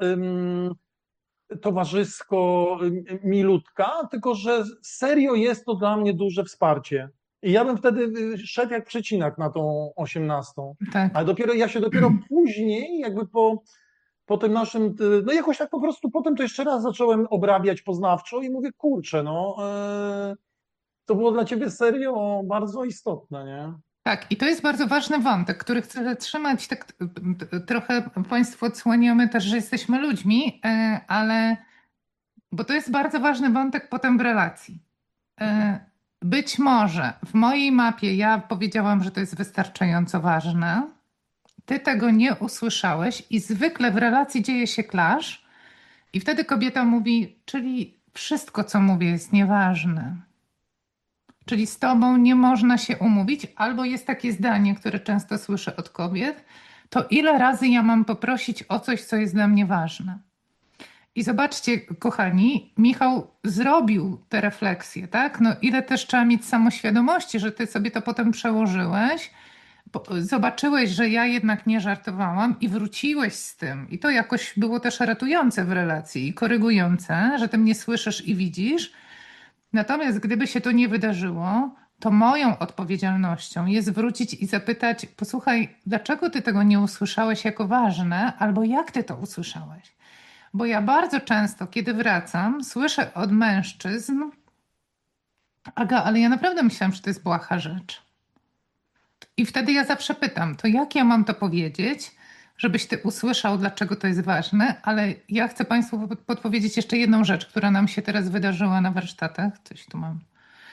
towarzysko milutka, tylko że serio jest to dla mnie duże wsparcie. I ja bym wtedy szedł jak przecinak na tą 18. Tak. Ale ja się dopiero później, jakby po tym naszym, no jakoś tak po prostu potem to jeszcze raz zacząłem obrabiać poznawczo i mówię, kurczę, no to było dla ciebie serio bardzo istotne, nie? Tak, i to jest bardzo ważny wątek, który chcę zatrzymać. Tak trochę Państwu odsłaniamy też, że jesteśmy ludźmi, ale bo to jest bardzo ważny wątek potem w relacji. E, Być może w mojej mapie ja powiedziałam, że to jest wystarczająco ważne. Ty tego nie usłyszałeś i zwykle w relacji dzieje się clash i wtedy kobieta mówi, czyli wszystko, co mówię, jest nieważne. Czyli z tobą nie można się umówić, albo jest takie zdanie, które często słyszę od kobiet, to ile razy ja mam poprosić o coś, co jest dla mnie ważne. I zobaczcie, kochani, Michał zrobił te refleksje, tak? No ile też trzeba mieć samoświadomości, że ty sobie to potem przełożyłeś, zobaczyłeś, że ja jednak nie żartowałam i wróciłeś z tym. I to jakoś było też ratujące w relacji i korygujące, że ty mnie słyszysz i widzisz. Natomiast gdyby się to nie wydarzyło, to moją odpowiedzialnością jest wrócić i zapytać: posłuchaj, dlaczego ty tego nie usłyszałeś jako ważne, albo jak ty to usłyszałeś? Bo ja bardzo często, kiedy wracam, słyszę od mężczyzn: Aga, ale ja naprawdę myślałam, że to jest błaha rzecz. I wtedy ja zawsze pytam: to jak ja mam to powiedzieć, żebyś ty usłyszał, dlaczego to jest ważne? Ale ja chcę Państwu podpowiedzieć jeszcze jedną rzecz, która nam się teraz wydarzyła na warsztatach. Coś tu mam.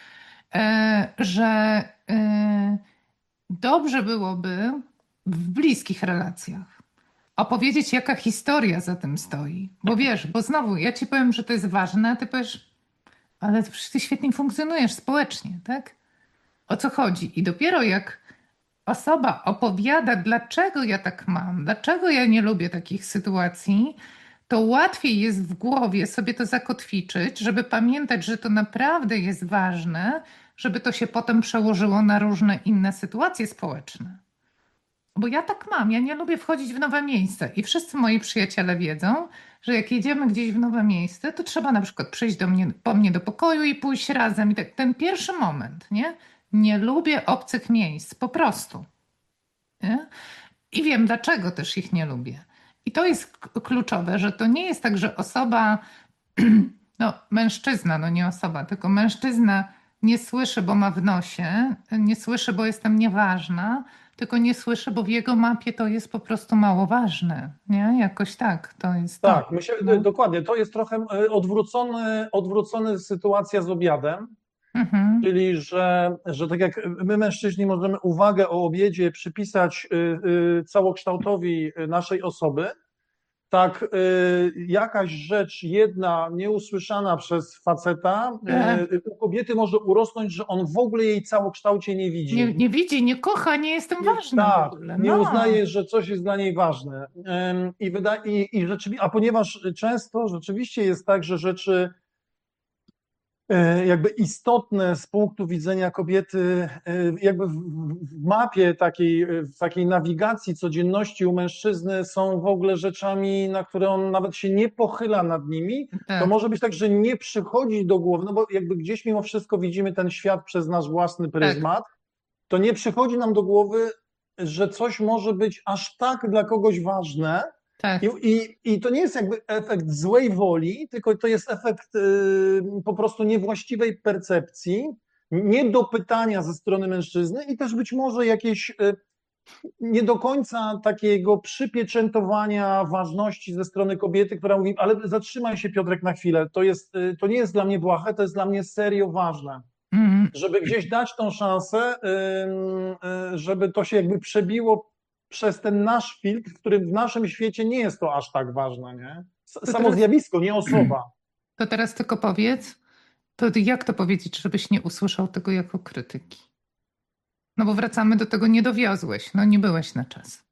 Że dobrze byłoby w bliskich relacjach opowiedzieć, jaka historia za tym stoi. Bo wiesz, bo znowu ja ci powiem, że to jest ważne, a ty powiesz, ale przecież ty świetnie funkcjonujesz społecznie, tak? O co chodzi? I dopiero jak osoba opowiada, dlaczego ja tak mam, dlaczego ja nie lubię takich sytuacji, to łatwiej jest w głowie sobie to zakotwiczyć, żeby pamiętać, że to naprawdę jest ważne, żeby to się potem przełożyło na różne inne sytuacje społeczne. Bo ja tak mam, ja nie lubię wchodzić w nowe miejsca i wszyscy moi przyjaciele wiedzą, że jak jedziemy gdzieś w nowe miejsce, to trzeba na przykład przyjść po mnie do pokoju i pójść razem. I tak, ten pierwszy moment, nie? Nie lubię obcych miejsc, po prostu. Nie? I wiem, dlaczego też ich nie lubię. I to jest kluczowe, że to nie jest tak, że osoba, no mężczyzna, no nie osoba, tylko mężczyzna nie słyszy, bo ma w nosie, nie słyszy, bo jestem nieważna, tylko nie słyszy, bo w jego mapie to jest po prostu mało ważne. Nie? Jakoś tak, to jest to. Tak, myślę, No. dokładnie, to jest trochę odwrócona sytuacja z obiadem. Mhm. Czyli, że tak jak my mężczyźni możemy uwagę o obiedzie przypisać całokształtowi naszej osoby, tak jakaś rzecz jedna nieusłyszana przez faceta Tak. u kobiety może urosnąć, że on w ogóle jej całokształcie nie Nie, widzi. nie widzi, nie kocha, nie jestem ważna w Tak, ogóle. nie No, uznaje, że coś jest dla niej ważne. I rzeczywiście, a ponieważ często rzeczywiście jest tak, że rzeczy jakby istotne z punktu widzenia kobiety, jakby w mapie takiej, w takiej nawigacji codzienności u mężczyzny są w ogóle rzeczami, na które on nawet się nie pochyla nad nimi, to tak, może być tak, że nie przychodzi do głowy, no bo jakby gdzieś mimo wszystko widzimy ten świat przez nasz własny tak, pryzmat, to nie przychodzi nam do głowy, że coś może być aż tak dla kogoś ważne. tak. I to nie jest jakby efekt złej woli, tylko to jest efekt po prostu niewłaściwej percepcji, niedopytania ze strony mężczyzny i też być może jakieś nie do końca takiego przypieczętowania ważności ze strony kobiety, która mówi, ale zatrzymaj się Piotrek na chwilę, to nie jest dla mnie błahe, to jest dla mnie serio ważne, Mm. żeby gdzieś dać tą szansę, żeby to się jakby przebiło przez ten nasz filtr, w którym w naszym świecie nie jest to aż tak ważne, nie? To Samo teraz, zjawisko, nie osoba. to teraz tylko powiedz, to jak to powiedzieć, żebyś nie usłyszał tego jako krytyki? No bo wracamy do tego, nie dowiozłeś, no nie byłeś na czas.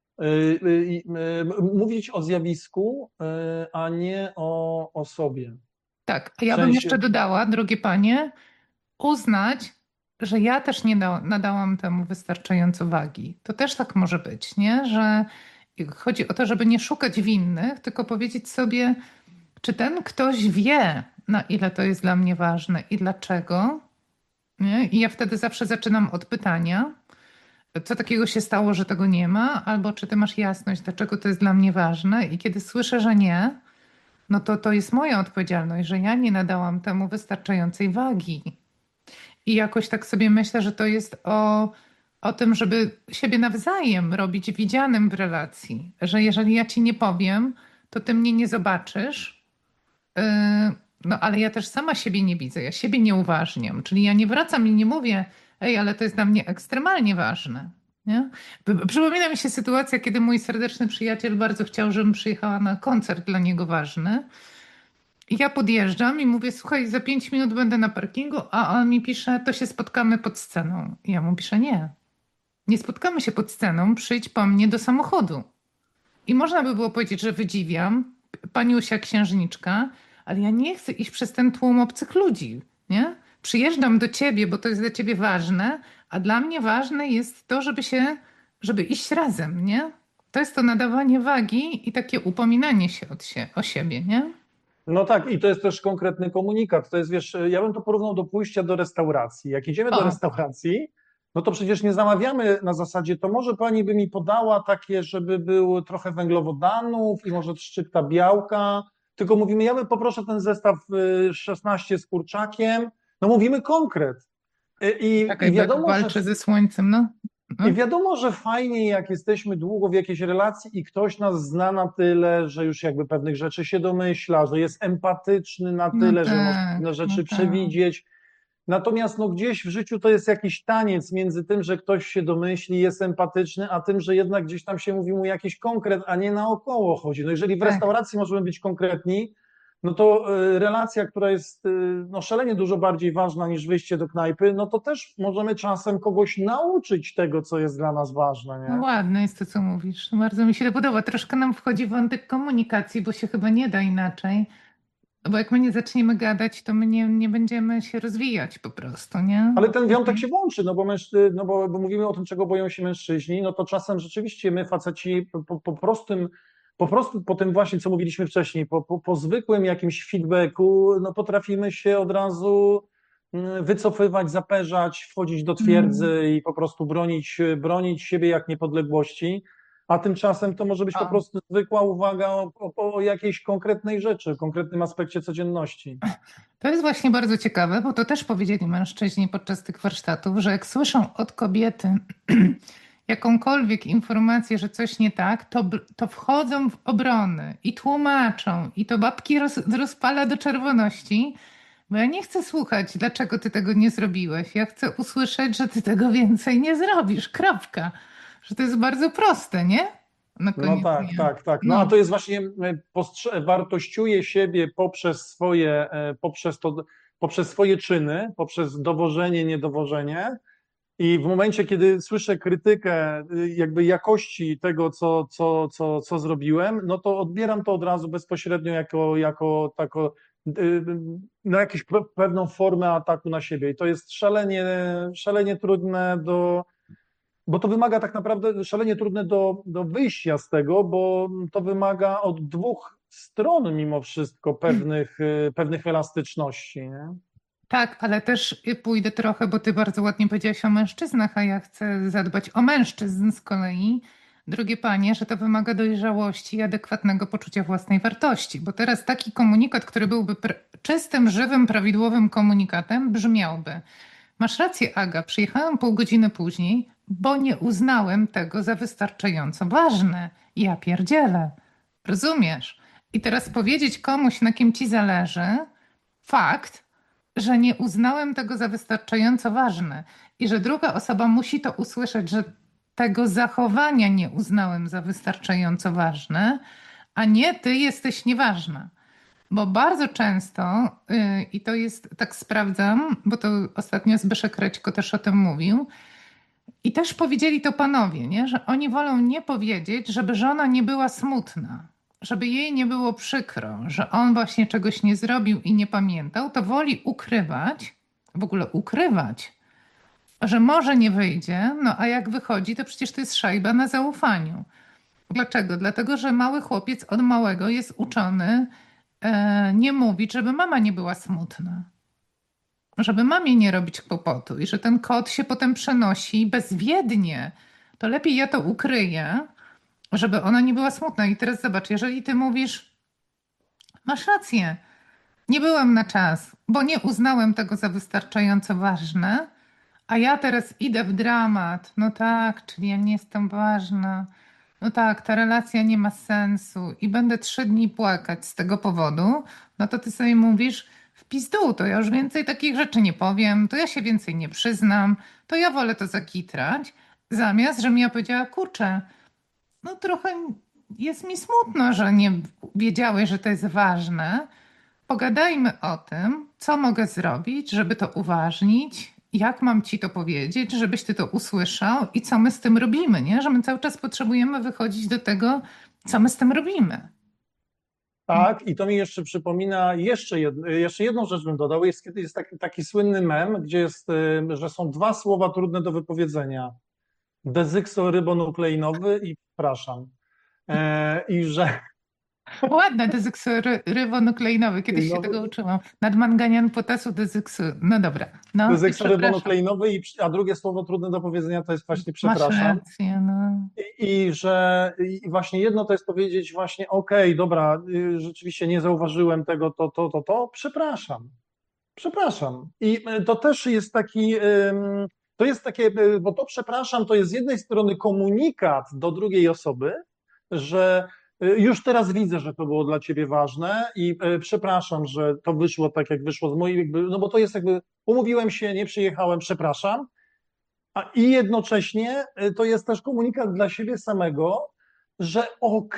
Mówić o zjawisku, a nie o sobie. Tak, a W ja bym jeszcze sensie, dodała, drogie panie, uznać, że ja też nie nadałam temu wystarczająco wagi. To też tak może być, nie? Że chodzi o to, żeby nie szukać winnych, tylko powiedzieć sobie, czy ten ktoś wie, na ile to jest dla mnie ważne i dlaczego, nie? I ja wtedy zawsze zaczynam od pytania, co takiego się stało, że tego nie ma, albo czy ty masz jasność, dlaczego to jest dla mnie ważne. I kiedy słyszę, że nie, no to jest moja odpowiedzialność, że ja nie nadałam temu wystarczającej wagi. I jakoś tak sobie myślę, że to jest o tym, żeby siebie nawzajem robić widzianym w relacji. Że jeżeli ja ci nie powiem, to ty mnie nie zobaczysz. Yy, No ale ja też sama siebie nie widzę, ja siebie nie uważniam. Czyli ja nie wracam i nie mówię, ej, ale to jest dla mnie ekstremalnie ważne. Nie? Przypomina mi się sytuacja, kiedy mój serdeczny przyjaciel bardzo chciał, żebym przyjechała na koncert dla niego ważny. I ja podjeżdżam i mówię, słuchaj, za 5 minut będę na parkingu, a on mi pisze, to się spotkamy pod sceną. I ja mu piszę, nie, nie spotkamy się pod sceną, przyjdź po mnie do samochodu. I można by było powiedzieć, że wydziwiam, paniusia księżniczka, ale ja nie chcę iść przez ten tłum obcych ludzi, nie? Przyjeżdżam do ciebie, bo to jest dla ciebie ważne, a dla mnie ważne jest to, żeby iść razem, nie? To jest to nadawanie wagi i takie upominanie się o siebie, nie? no tak, i to jest też konkretny komunikat. To jest, wiesz, ja bym to porównał do pójścia do restauracji. Jak idziemy do O, restauracji, no to przecież nie zamawiamy na zasadzie, to może pani by mi podała takie, żeby był trochę węglowodanów i może szczypta białka, tylko mówimy, ja bym poproszę ten zestaw 16 z kurczakiem. No mówimy konkret. I czekaj, bo jak wiadomo, że walczę ze słońcem, no. i No, wiadomo, że fajnie, jak jesteśmy długo w jakiejś relacji i ktoś nas zna na tyle, że już jakby pewnych rzeczy się domyśla, że jest empatyczny na no tyle, że może tak, pewne no rzeczy tak. przewidzieć. Natomiast no, gdzieś w życiu to jest jakiś taniec między tym, że ktoś się domyśli, jest empatyczny, a tym, że jednak gdzieś tam się mówi mu jakiś konkret, a nie naokoło chodzi. No jeżeli w Tak. restauracji możemy być konkretni, no to relacja, która jest no, szalenie dużo bardziej ważna niż wyjście do knajpy, no to też możemy czasem kogoś nauczyć tego, co jest dla nas ważne, No nie? ładne jest to, co mówisz. Bardzo mi się to podoba. Troszkę nam wchodzi wątek komunikacji, bo się chyba nie da inaczej. Bo jak my nie zaczniemy gadać, to my nie będziemy się rozwijać po prostu, nie? Ale ten wątek Mhm. się włączy, no bo, bo mówimy o tym, czego boją się mężczyźni, no to czasem rzeczywiście my faceci po prostu po tym właśnie, co mówiliśmy wcześniej, po zwykłym jakimś feedbacku, no potrafimy się od razu wycofywać, zaperzać, wchodzić do Mm. twierdzy i po prostu bronić siebie jak niepodległości, a tymczasem to może być po O, prostu zwykła uwaga o jakiejś konkretnej rzeczy, konkretnym aspekcie codzienności. to jest właśnie bardzo ciekawe, bo to też powiedzieli mężczyźni podczas tych warsztatów, że jak słyszą od kobiety jakąkolwiek informację, że coś nie tak, to wchodzą w obrony i tłumaczą, i to babki rozpala do czerwoności. Bo ja nie chcę słuchać, dlaczego ty tego nie zrobiłeś. Ja chcę usłyszeć, że ty tego więcej nie zrobisz. Kropka. Że to jest bardzo proste, nie? Na No koniec tak, dnia. tak, tak. No a No, to jest właśnie, wartościuje siebie poprzez swoje czyny, poprzez dowożenie, niedowożenie. I w momencie, kiedy słyszę krytykę jakby jakości tego, co zrobiłem, no to odbieram to od razu bezpośrednio na jakąś pewną formę ataku na siebie. I to jest szalenie trudne bo to wymaga tak naprawdę szalenie trudne do wyjścia z tego, bo to wymaga od dwóch stron mimo wszystko pewnych elastyczności, nie? tak, ale też pójdę trochę, bo ty bardzo ładnie powiedziałaś o mężczyznach, a ja chcę zadbać o mężczyzn z kolei. Drogie panie, że to wymaga dojrzałości i adekwatnego poczucia własnej wartości, bo teraz taki komunikat, który byłby czystym, żywym, prawidłowym komunikatem, brzmiałby: masz rację, Aga, przyjechałem pół godziny później, bo nie uznałem tego za wystarczająco ważne. Ja pierdzielę. Rozumiesz? I teraz powiedzieć komuś, na kim ci zależy, fakt, że nie uznałem tego za wystarczająco ważne i że druga osoba musi to usłyszeć, że tego zachowania nie uznałem za wystarczająco ważne, a nie ty jesteś nieważna. Bo bardzo często, i to jest, tak sprawdzam, bo to ostatnio Zbyszek Rećko też o tym mówił, i też powiedzieli to panowie, nie? Że oni wolą nie powiedzieć, żeby żona nie była smutna, żeby jej nie było przykro, że on właśnie czegoś nie zrobił i nie pamiętał, to woli ukrywać, w ogóle ukrywać, że może nie wyjdzie, no a jak wychodzi, to przecież to jest szajba na zaufaniu. Dlaczego? Dlatego, że mały chłopiec od małego jest uczony nie mówić, żeby mama nie była smutna, żeby mamie nie robić kłopotu i że ten kot się potem przenosi bezwiednie. To lepiej ja to ukryję, żeby ona nie była smutna. I teraz zobacz, jeżeli ty mówisz, masz rację, nie byłem na czas, bo nie uznałem tego za wystarczająco ważne, a ja teraz idę w dramat. No tak, czyli ja nie jestem ważna. No tak, ta relacja nie ma sensu i będę 3 dni płakać z tego powodu, no to ty sobie mówisz, w pizdu, to ja już więcej takich rzeczy nie powiem, to ja się więcej nie przyznam, to ja wolę to zakitrać, zamiast, żebym ja powiedziała, kurczę, no trochę jest mi smutno, że nie wiedziałeś, że to jest ważne. Pogadajmy o tym, co mogę zrobić, żeby to uważnić, jak mam ci to powiedzieć, żebyś ty to usłyszał i co my z tym robimy, nie? Że my cały czas potrzebujemy wychodzić do tego, co my z tym robimy. Tak, i to mi jeszcze przypomina jeszcze jedną rzecz bym dodał. Jest taki słynny mem, gdzie że są dwa słowa trudne do wypowiedzenia. Dezyksorybonukleinowy i przepraszam. I że Ładne dezyksorybonukleinowy, kiedyś się tego uczyłam. Nadmanganian potasu dezyksu. No dobra, no i przepraszam. dezyksorybonukleinowy, a drugie słowo trudne do powiedzenia to jest właśnie Masz przepraszam. rację, no. I właśnie jedno to jest powiedzieć właśnie, okej, dobra, rzeczywiście nie zauważyłem tego, przepraszam. Przepraszam. I to też jest to jest takie, bo to przepraszam, to jest z jednej strony komunikat do drugiej osoby, że już teraz widzę, że to było dla ciebie ważne i przepraszam, że to wyszło tak, jak wyszło z mojej, no bo to jest umówiłem się, nie przyjechałem, przepraszam. I jednocześnie to jest też komunikat dla siebie samego, że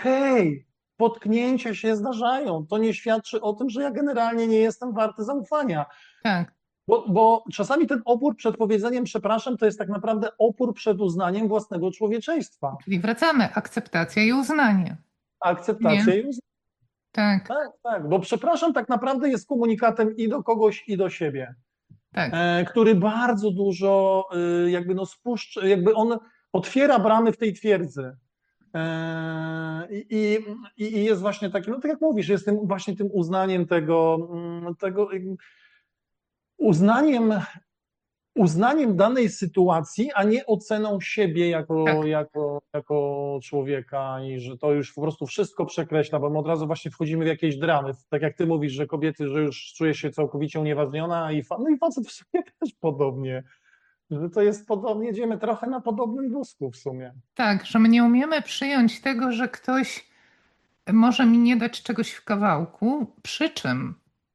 potknięcia się zdarzają. To nie świadczy o tym, że ja generalnie nie jestem warty zaufania. Tak, Bo czasami ten opór przed powiedzeniem przepraszam to jest tak naprawdę opór przed uznaniem własnego człowieczeństwa. czyli wracamy. Akceptacja i uznanie. Nie? Akceptacja i uznanie. Tak, Tak, tak, bo przepraszam tak naprawdę jest komunikatem i do kogoś, i do siebie, tak. który bardzo dużo jakby no spuszcza, jakby on otwiera bramy w tej twierdzy. I jest właśnie taki, no tak jak mówisz, jest właśnie tym uznaniem tego uznaniem, uznaniem danej sytuacji, a nie oceną siebie Tak. jako człowieka i że to już po prostu wszystko przekreśla, bo my od razu właśnie wchodzimy w jakieś dramy. Tak jak ty mówisz, że kobiety, że już czuje się całkowicie unieważniona no i facet w sumie też podobnie, że to jest podobnie, jedziemy trochę na podobnym wózku w sumie. Tak, że my nie umiemy przyjąć tego, że ktoś może mi nie dać czegoś w kawałku, przy czym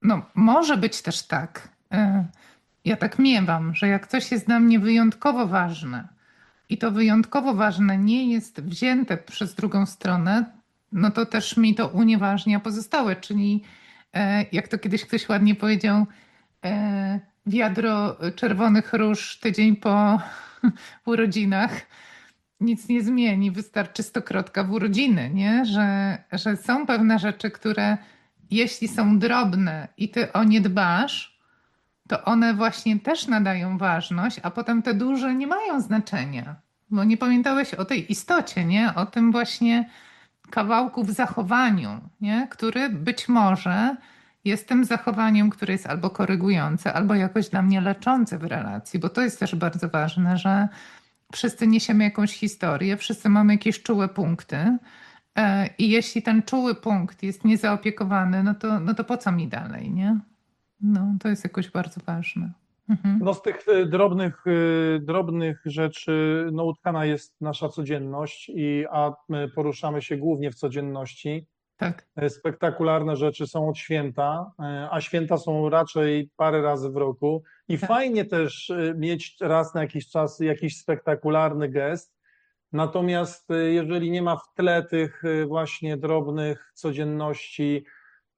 No, może być też tak. Ja tak miewam, że jak coś jest dla mnie wyjątkowo ważne i to wyjątkowo ważne nie jest wzięte przez drugą stronę, no to też mi to unieważnia pozostałe, czyli jak to kiedyś ktoś ładnie powiedział, wiadro czerwonych róż tydzień po urodzinach nic nie zmieni, wystarczy stokrotka w urodziny, nie? Że są pewne rzeczy, które jeśli są drobne i ty o nie dbasz, to one właśnie też nadają ważność, a potem te duże nie mają znaczenia. Bo nie pamiętałeś o tej istocie, nie? O tym właśnie kawałku w zachowaniu, nie? Który być może jest tym zachowaniem, które jest albo korygujące, albo jakoś dla mnie leczące w relacji, bo to jest też bardzo ważne, że wszyscy niesiemy jakąś historię, wszyscy mamy jakieś czułe punkty. I jeśli ten czuły punkt jest niezaopiekowany, no to po co mi dalej, nie? No, to jest jakoś bardzo ważne. Mhm. No z tych drobnych rzeczy no, utkana jest nasza codzienność, a my poruszamy się głównie w codzienności. Tak, Spektakularne rzeczy są od święta, a święta są raczej parę razy w roku. I tak. fajnie też mieć raz na jakiś czas jakiś spektakularny gest. Natomiast jeżeli nie ma w tle tych właśnie drobnych codzienności,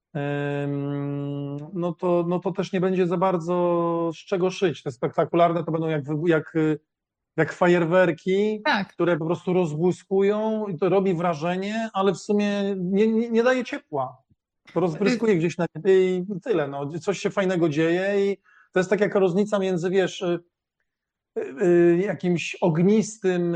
no to też nie będzie za bardzo z czego szyć. Te spektakularne to będą jak fajerwerki, Tak. które po prostu rozbłyskują i to robi wrażenie, ale w sumie nie daje ciepła. To Y, rozbryskuje gdzieś na niebie i tyle. No. Coś się fajnego dzieje i to jest tak jak różnica między, wiesz, jakimś ognistym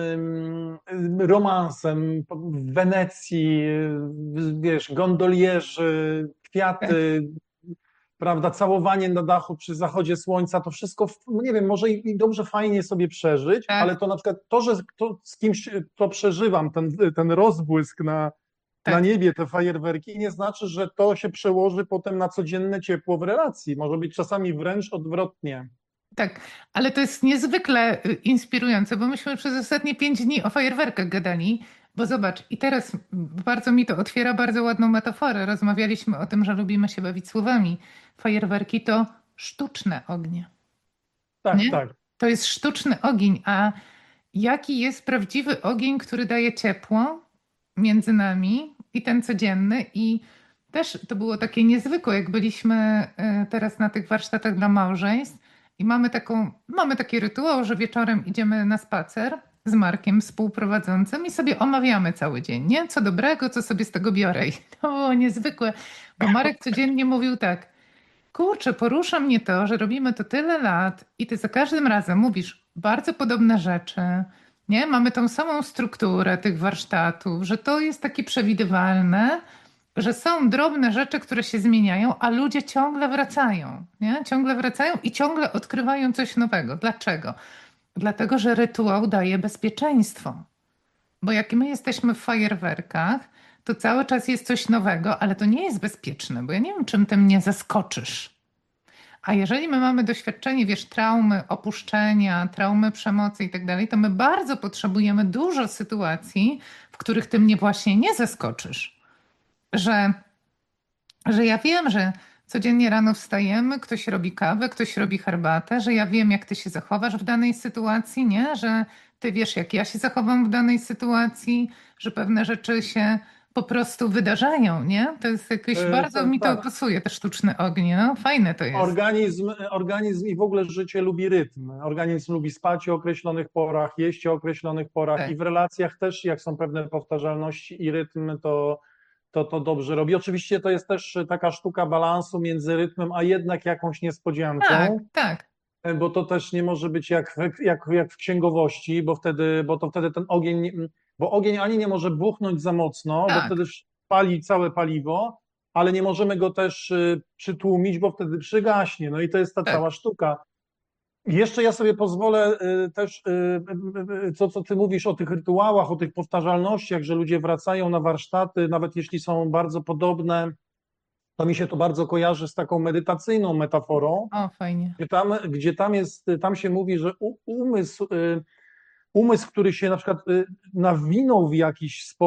romansem w Wenecji, wiesz, gondolierzy, tak. kwiaty, prawda, całowanie na dachu przy zachodzie słońca, to wszystko, no nie wiem, może i dobrze, fajnie sobie przeżyć, ale Tak, to na przykład to, że to z kimś to przeżywam, ten rozbłysk na tak, niebie, te fajerwerki, nie znaczy, że to się przełoży potem na codzienne ciepło w relacji. Może być czasami wręcz odwrotnie. tak. Ale to jest niezwykle inspirujące, bo myśmy przez ostatnie 5 dni o fajerwerkach gadali, bo zobacz, i teraz bardzo mi to otwiera bardzo ładną metaforę. Rozmawialiśmy o tym, że lubimy się bawić słowami. Fajerwerki to sztuczne ognie, Tak, nie? tak. To jest sztuczny ogień, a jaki jest prawdziwy ogień, który daje ciepło między nami i ten codzienny. I też to było takie niezwykłe, jak byliśmy teraz na tych warsztatach dla małżeństw i mamy taki rytuał, że wieczorem idziemy na spacer z Markiem, współprowadzącym i sobie omawiamy cały dzień, nie? Co dobrego, co sobie z tego biorę. I to było niezwykłe, bo Marek codziennie mówił tak: kurczę, porusza mnie to, że robimy to tyle lat i ty za każdym razem mówisz bardzo podobne rzeczy, nie? Mamy tą samą strukturę tych warsztatów, że to jest takie przewidywalne, że są drobne rzeczy, które się zmieniają, a ludzie ciągle wracają, nie? Ciągle wracają i ciągle odkrywają coś nowego. Dlaczego? Dlatego, że rytuał daje bezpieczeństwo. Bo jak my jesteśmy w fajerwerkach, to cały czas jest coś nowego, ale to nie jest bezpieczne, bo ja nie wiem, czym ty mnie zaskoczysz. A jeżeli my mamy doświadczenie, wiesz, traumy, opuszczenia, traumy przemocy i tak dalej, to my bardzo potrzebujemy dużo sytuacji, w których ty mnie właśnie nie zaskoczysz. Że, że ja wiem, że codziennie rano wstajemy, ktoś robi kawę, ktoś robi herbatę, że ja wiem, jak ty się zachowasz w danej sytuacji, nie? Że ty wiesz, jak ja się zachowam w danej sytuacji, że pewne rzeczy się po prostu wydarzają, nie? To jest jakieś, bardzo mi to Tak. pasuje, te sztuczne ognie, no fajne to jest. Organizm i w ogóle życie lubi rytm. Organizm lubi spać o określonych porach, jeść o określonych porach i Tak. w relacjach też, jak są pewne powtarzalności i rytm, to dobrze robi. Oczywiście to jest też taka sztuka balansu między rytmem, a jednak jakąś Tak, niespodzianką, tak, bo to też nie może być jak w księgowości, bo wtedy ten ogień, bo ogień ani nie może buchnąć za mocno, bo tak, wtedy pali całe paliwo, ale nie możemy go też przytłumić, bo wtedy przygaśnie. No i to jest ta tak. cała sztuka. Jeszcze ja sobie pozwolę też, to co ty mówisz o tych rytuałach, o tych powtarzalnościach, że ludzie wracają na warsztaty, nawet jeśli są bardzo podobne, to mi się to bardzo kojarzy z taką medytacyjną metaforą, O, fajnie. tam się mówi, że umysł, który się na przykład nawinął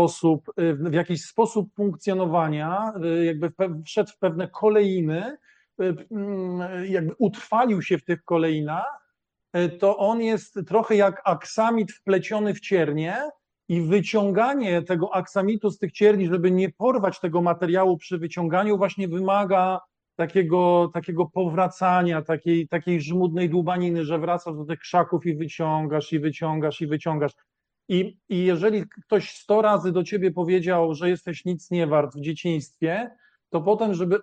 w jakiś sposób funkcjonowania, jakby wszedł w pewne kolejny, jakby utrwalił się w tych kolejnach, to on jest trochę jak aksamit wpleciony w ciernie i wyciąganie tego aksamitu z tych cierni, żeby nie porwać tego materiału przy wyciąganiu, właśnie wymaga takiego powracania, takiej żmudnej dłubaniny, że wracasz do tych krzaków i wyciągasz, i wyciągasz, i wyciągasz. I jeżeli ktoś 100 razy do ciebie powiedział, że jesteś nic nie wart w dzieciństwie, to potem, żeby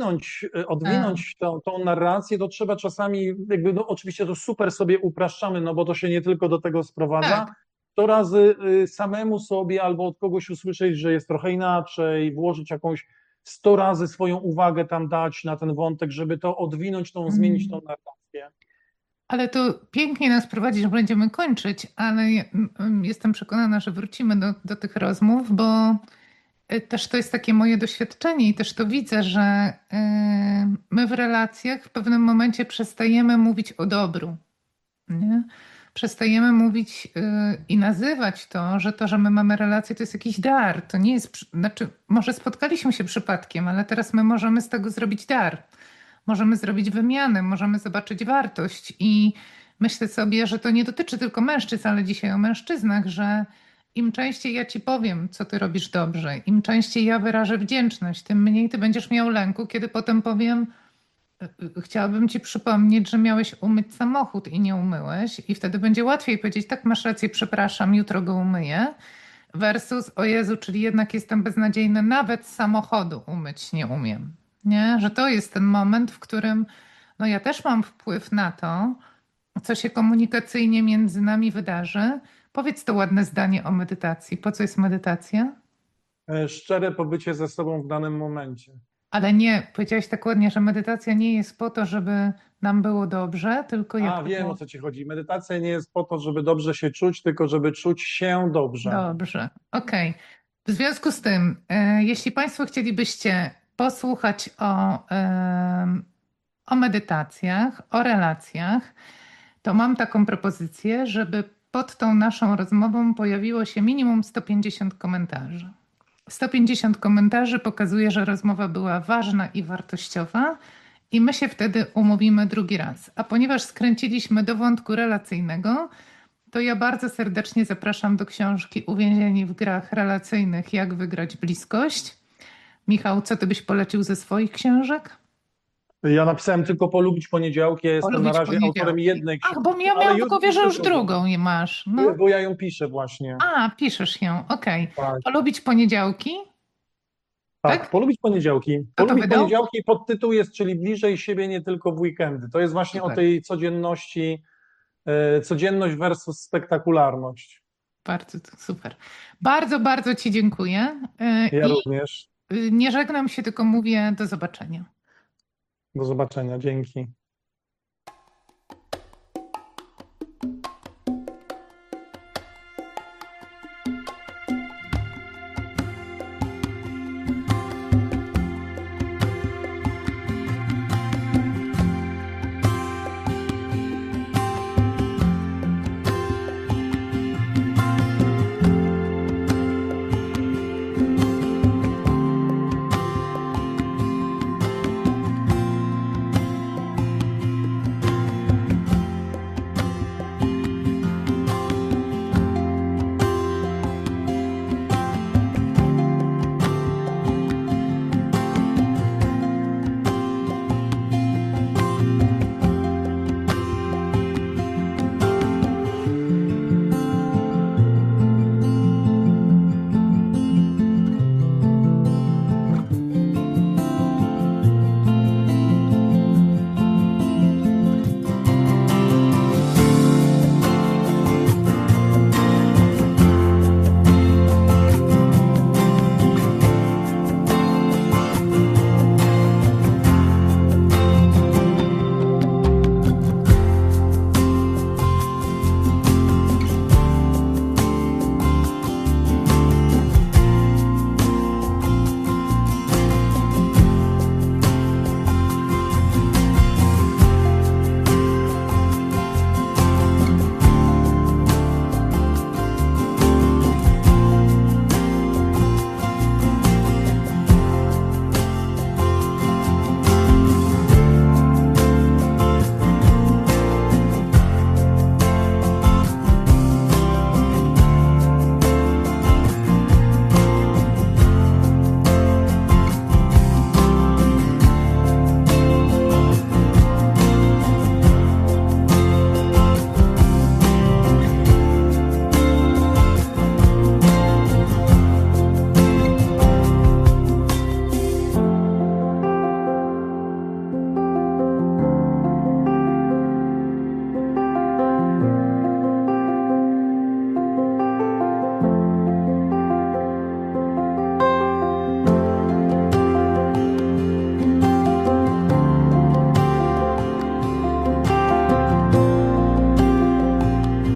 odwinąć tą narrację, to trzeba czasami, jakby, no oczywiście to super sobie upraszczamy, no bo to się nie tylko do tego sprowadza, Tak. 100 razy samemu sobie albo od kogoś usłyszeć, że jest trochę inaczej, włożyć jakąś 100 razy swoją uwagę tam dać na ten wątek, żeby to odwinąć, zmienić tą narrację. Ale to pięknie nas prowadzi, że będziemy kończyć, ale jestem przekonana, że wrócimy do tych rozmów, bo też to jest takie moje doświadczenie i też to widzę, że my w relacjach w pewnym momencie przestajemy mówić o dobru, nie? Przestajemy mówić i nazywać to, że my mamy relacje, to jest jakiś dar. To nie jest, znaczy, może spotkaliśmy się przypadkiem, ale teraz my możemy z tego zrobić dar. Możemy zrobić wymianę, możemy zobaczyć wartość i myślę sobie, że to nie dotyczy tylko mężczyzn, ale dzisiaj o mężczyznach, że im częściej ja ci powiem, co ty robisz dobrze, im częściej ja wyrażę wdzięczność, tym mniej ty będziesz miał lęku, kiedy potem powiem, chciałabym ci przypomnieć, że miałeś umyć samochód i nie umyłeś, i wtedy będzie łatwiej powiedzieć, tak, masz rację, przepraszam, jutro go umyję, versus, o Jezu, czyli jednak jestem beznadziejny, nawet samochodu umyć nie umiem. Nie? Że to jest ten moment, w którym no ja też mam wpływ na to, co się komunikacyjnie między nami wydarzy. Powiedz to ładne zdanie o medytacji. Po co jest medytacja? Szczere pobycie ze sobą w danym momencie. Ale nie, powiedziałeś tak ładnie, że medytacja nie jest po to, żeby nam było dobrze, tylko jak to Wiem, było? o co ci chodzi. Medytacja nie jest po to, żeby dobrze się czuć, tylko żeby czuć się dobrze. Dobrze, okej. W związku z tym, jeśli Państwo chcielibyście posłuchać o medytacjach, o relacjach, to mam taką propozycję, żeby pod tą naszą rozmową pojawiło się minimum 150 komentarzy. 150 komentarzy pokazuje, że rozmowa była ważna i wartościowa, i my się wtedy umówimy drugi raz. A ponieważ skręciliśmy do wątku relacyjnego, to ja bardzo serdecznie zapraszam do książki Uwięzieni w grach relacyjnych, jak wygrać bliskość. Michał, co ty byś polecił ze swoich książek? Ja napisałem tylko Polubić poniedziałki, ja jestem na Polubić razie autorem poniedziałki. jednej Ach, książki, bo ja ale miałam w już głowie, że piszę już drugą, drugą nie masz. No. bo ja ją piszę właśnie. A, piszesz ją, okej. Tak, Polubić poniedziałki, tak, tak? Polubić poniedziałki. Kto to Polubić wydał? poniedziałki podtytuł jest, czyli bliżej siebie nie tylko w weekendy. To jest właśnie o Super, tej codzienności, codzienność versus spektakularność. bardzo super. Bardzo, bardzo Ci dziękuję. Ja I również. nie żegnam się, tylko mówię do zobaczenia. Do zobaczenia. Dzięki.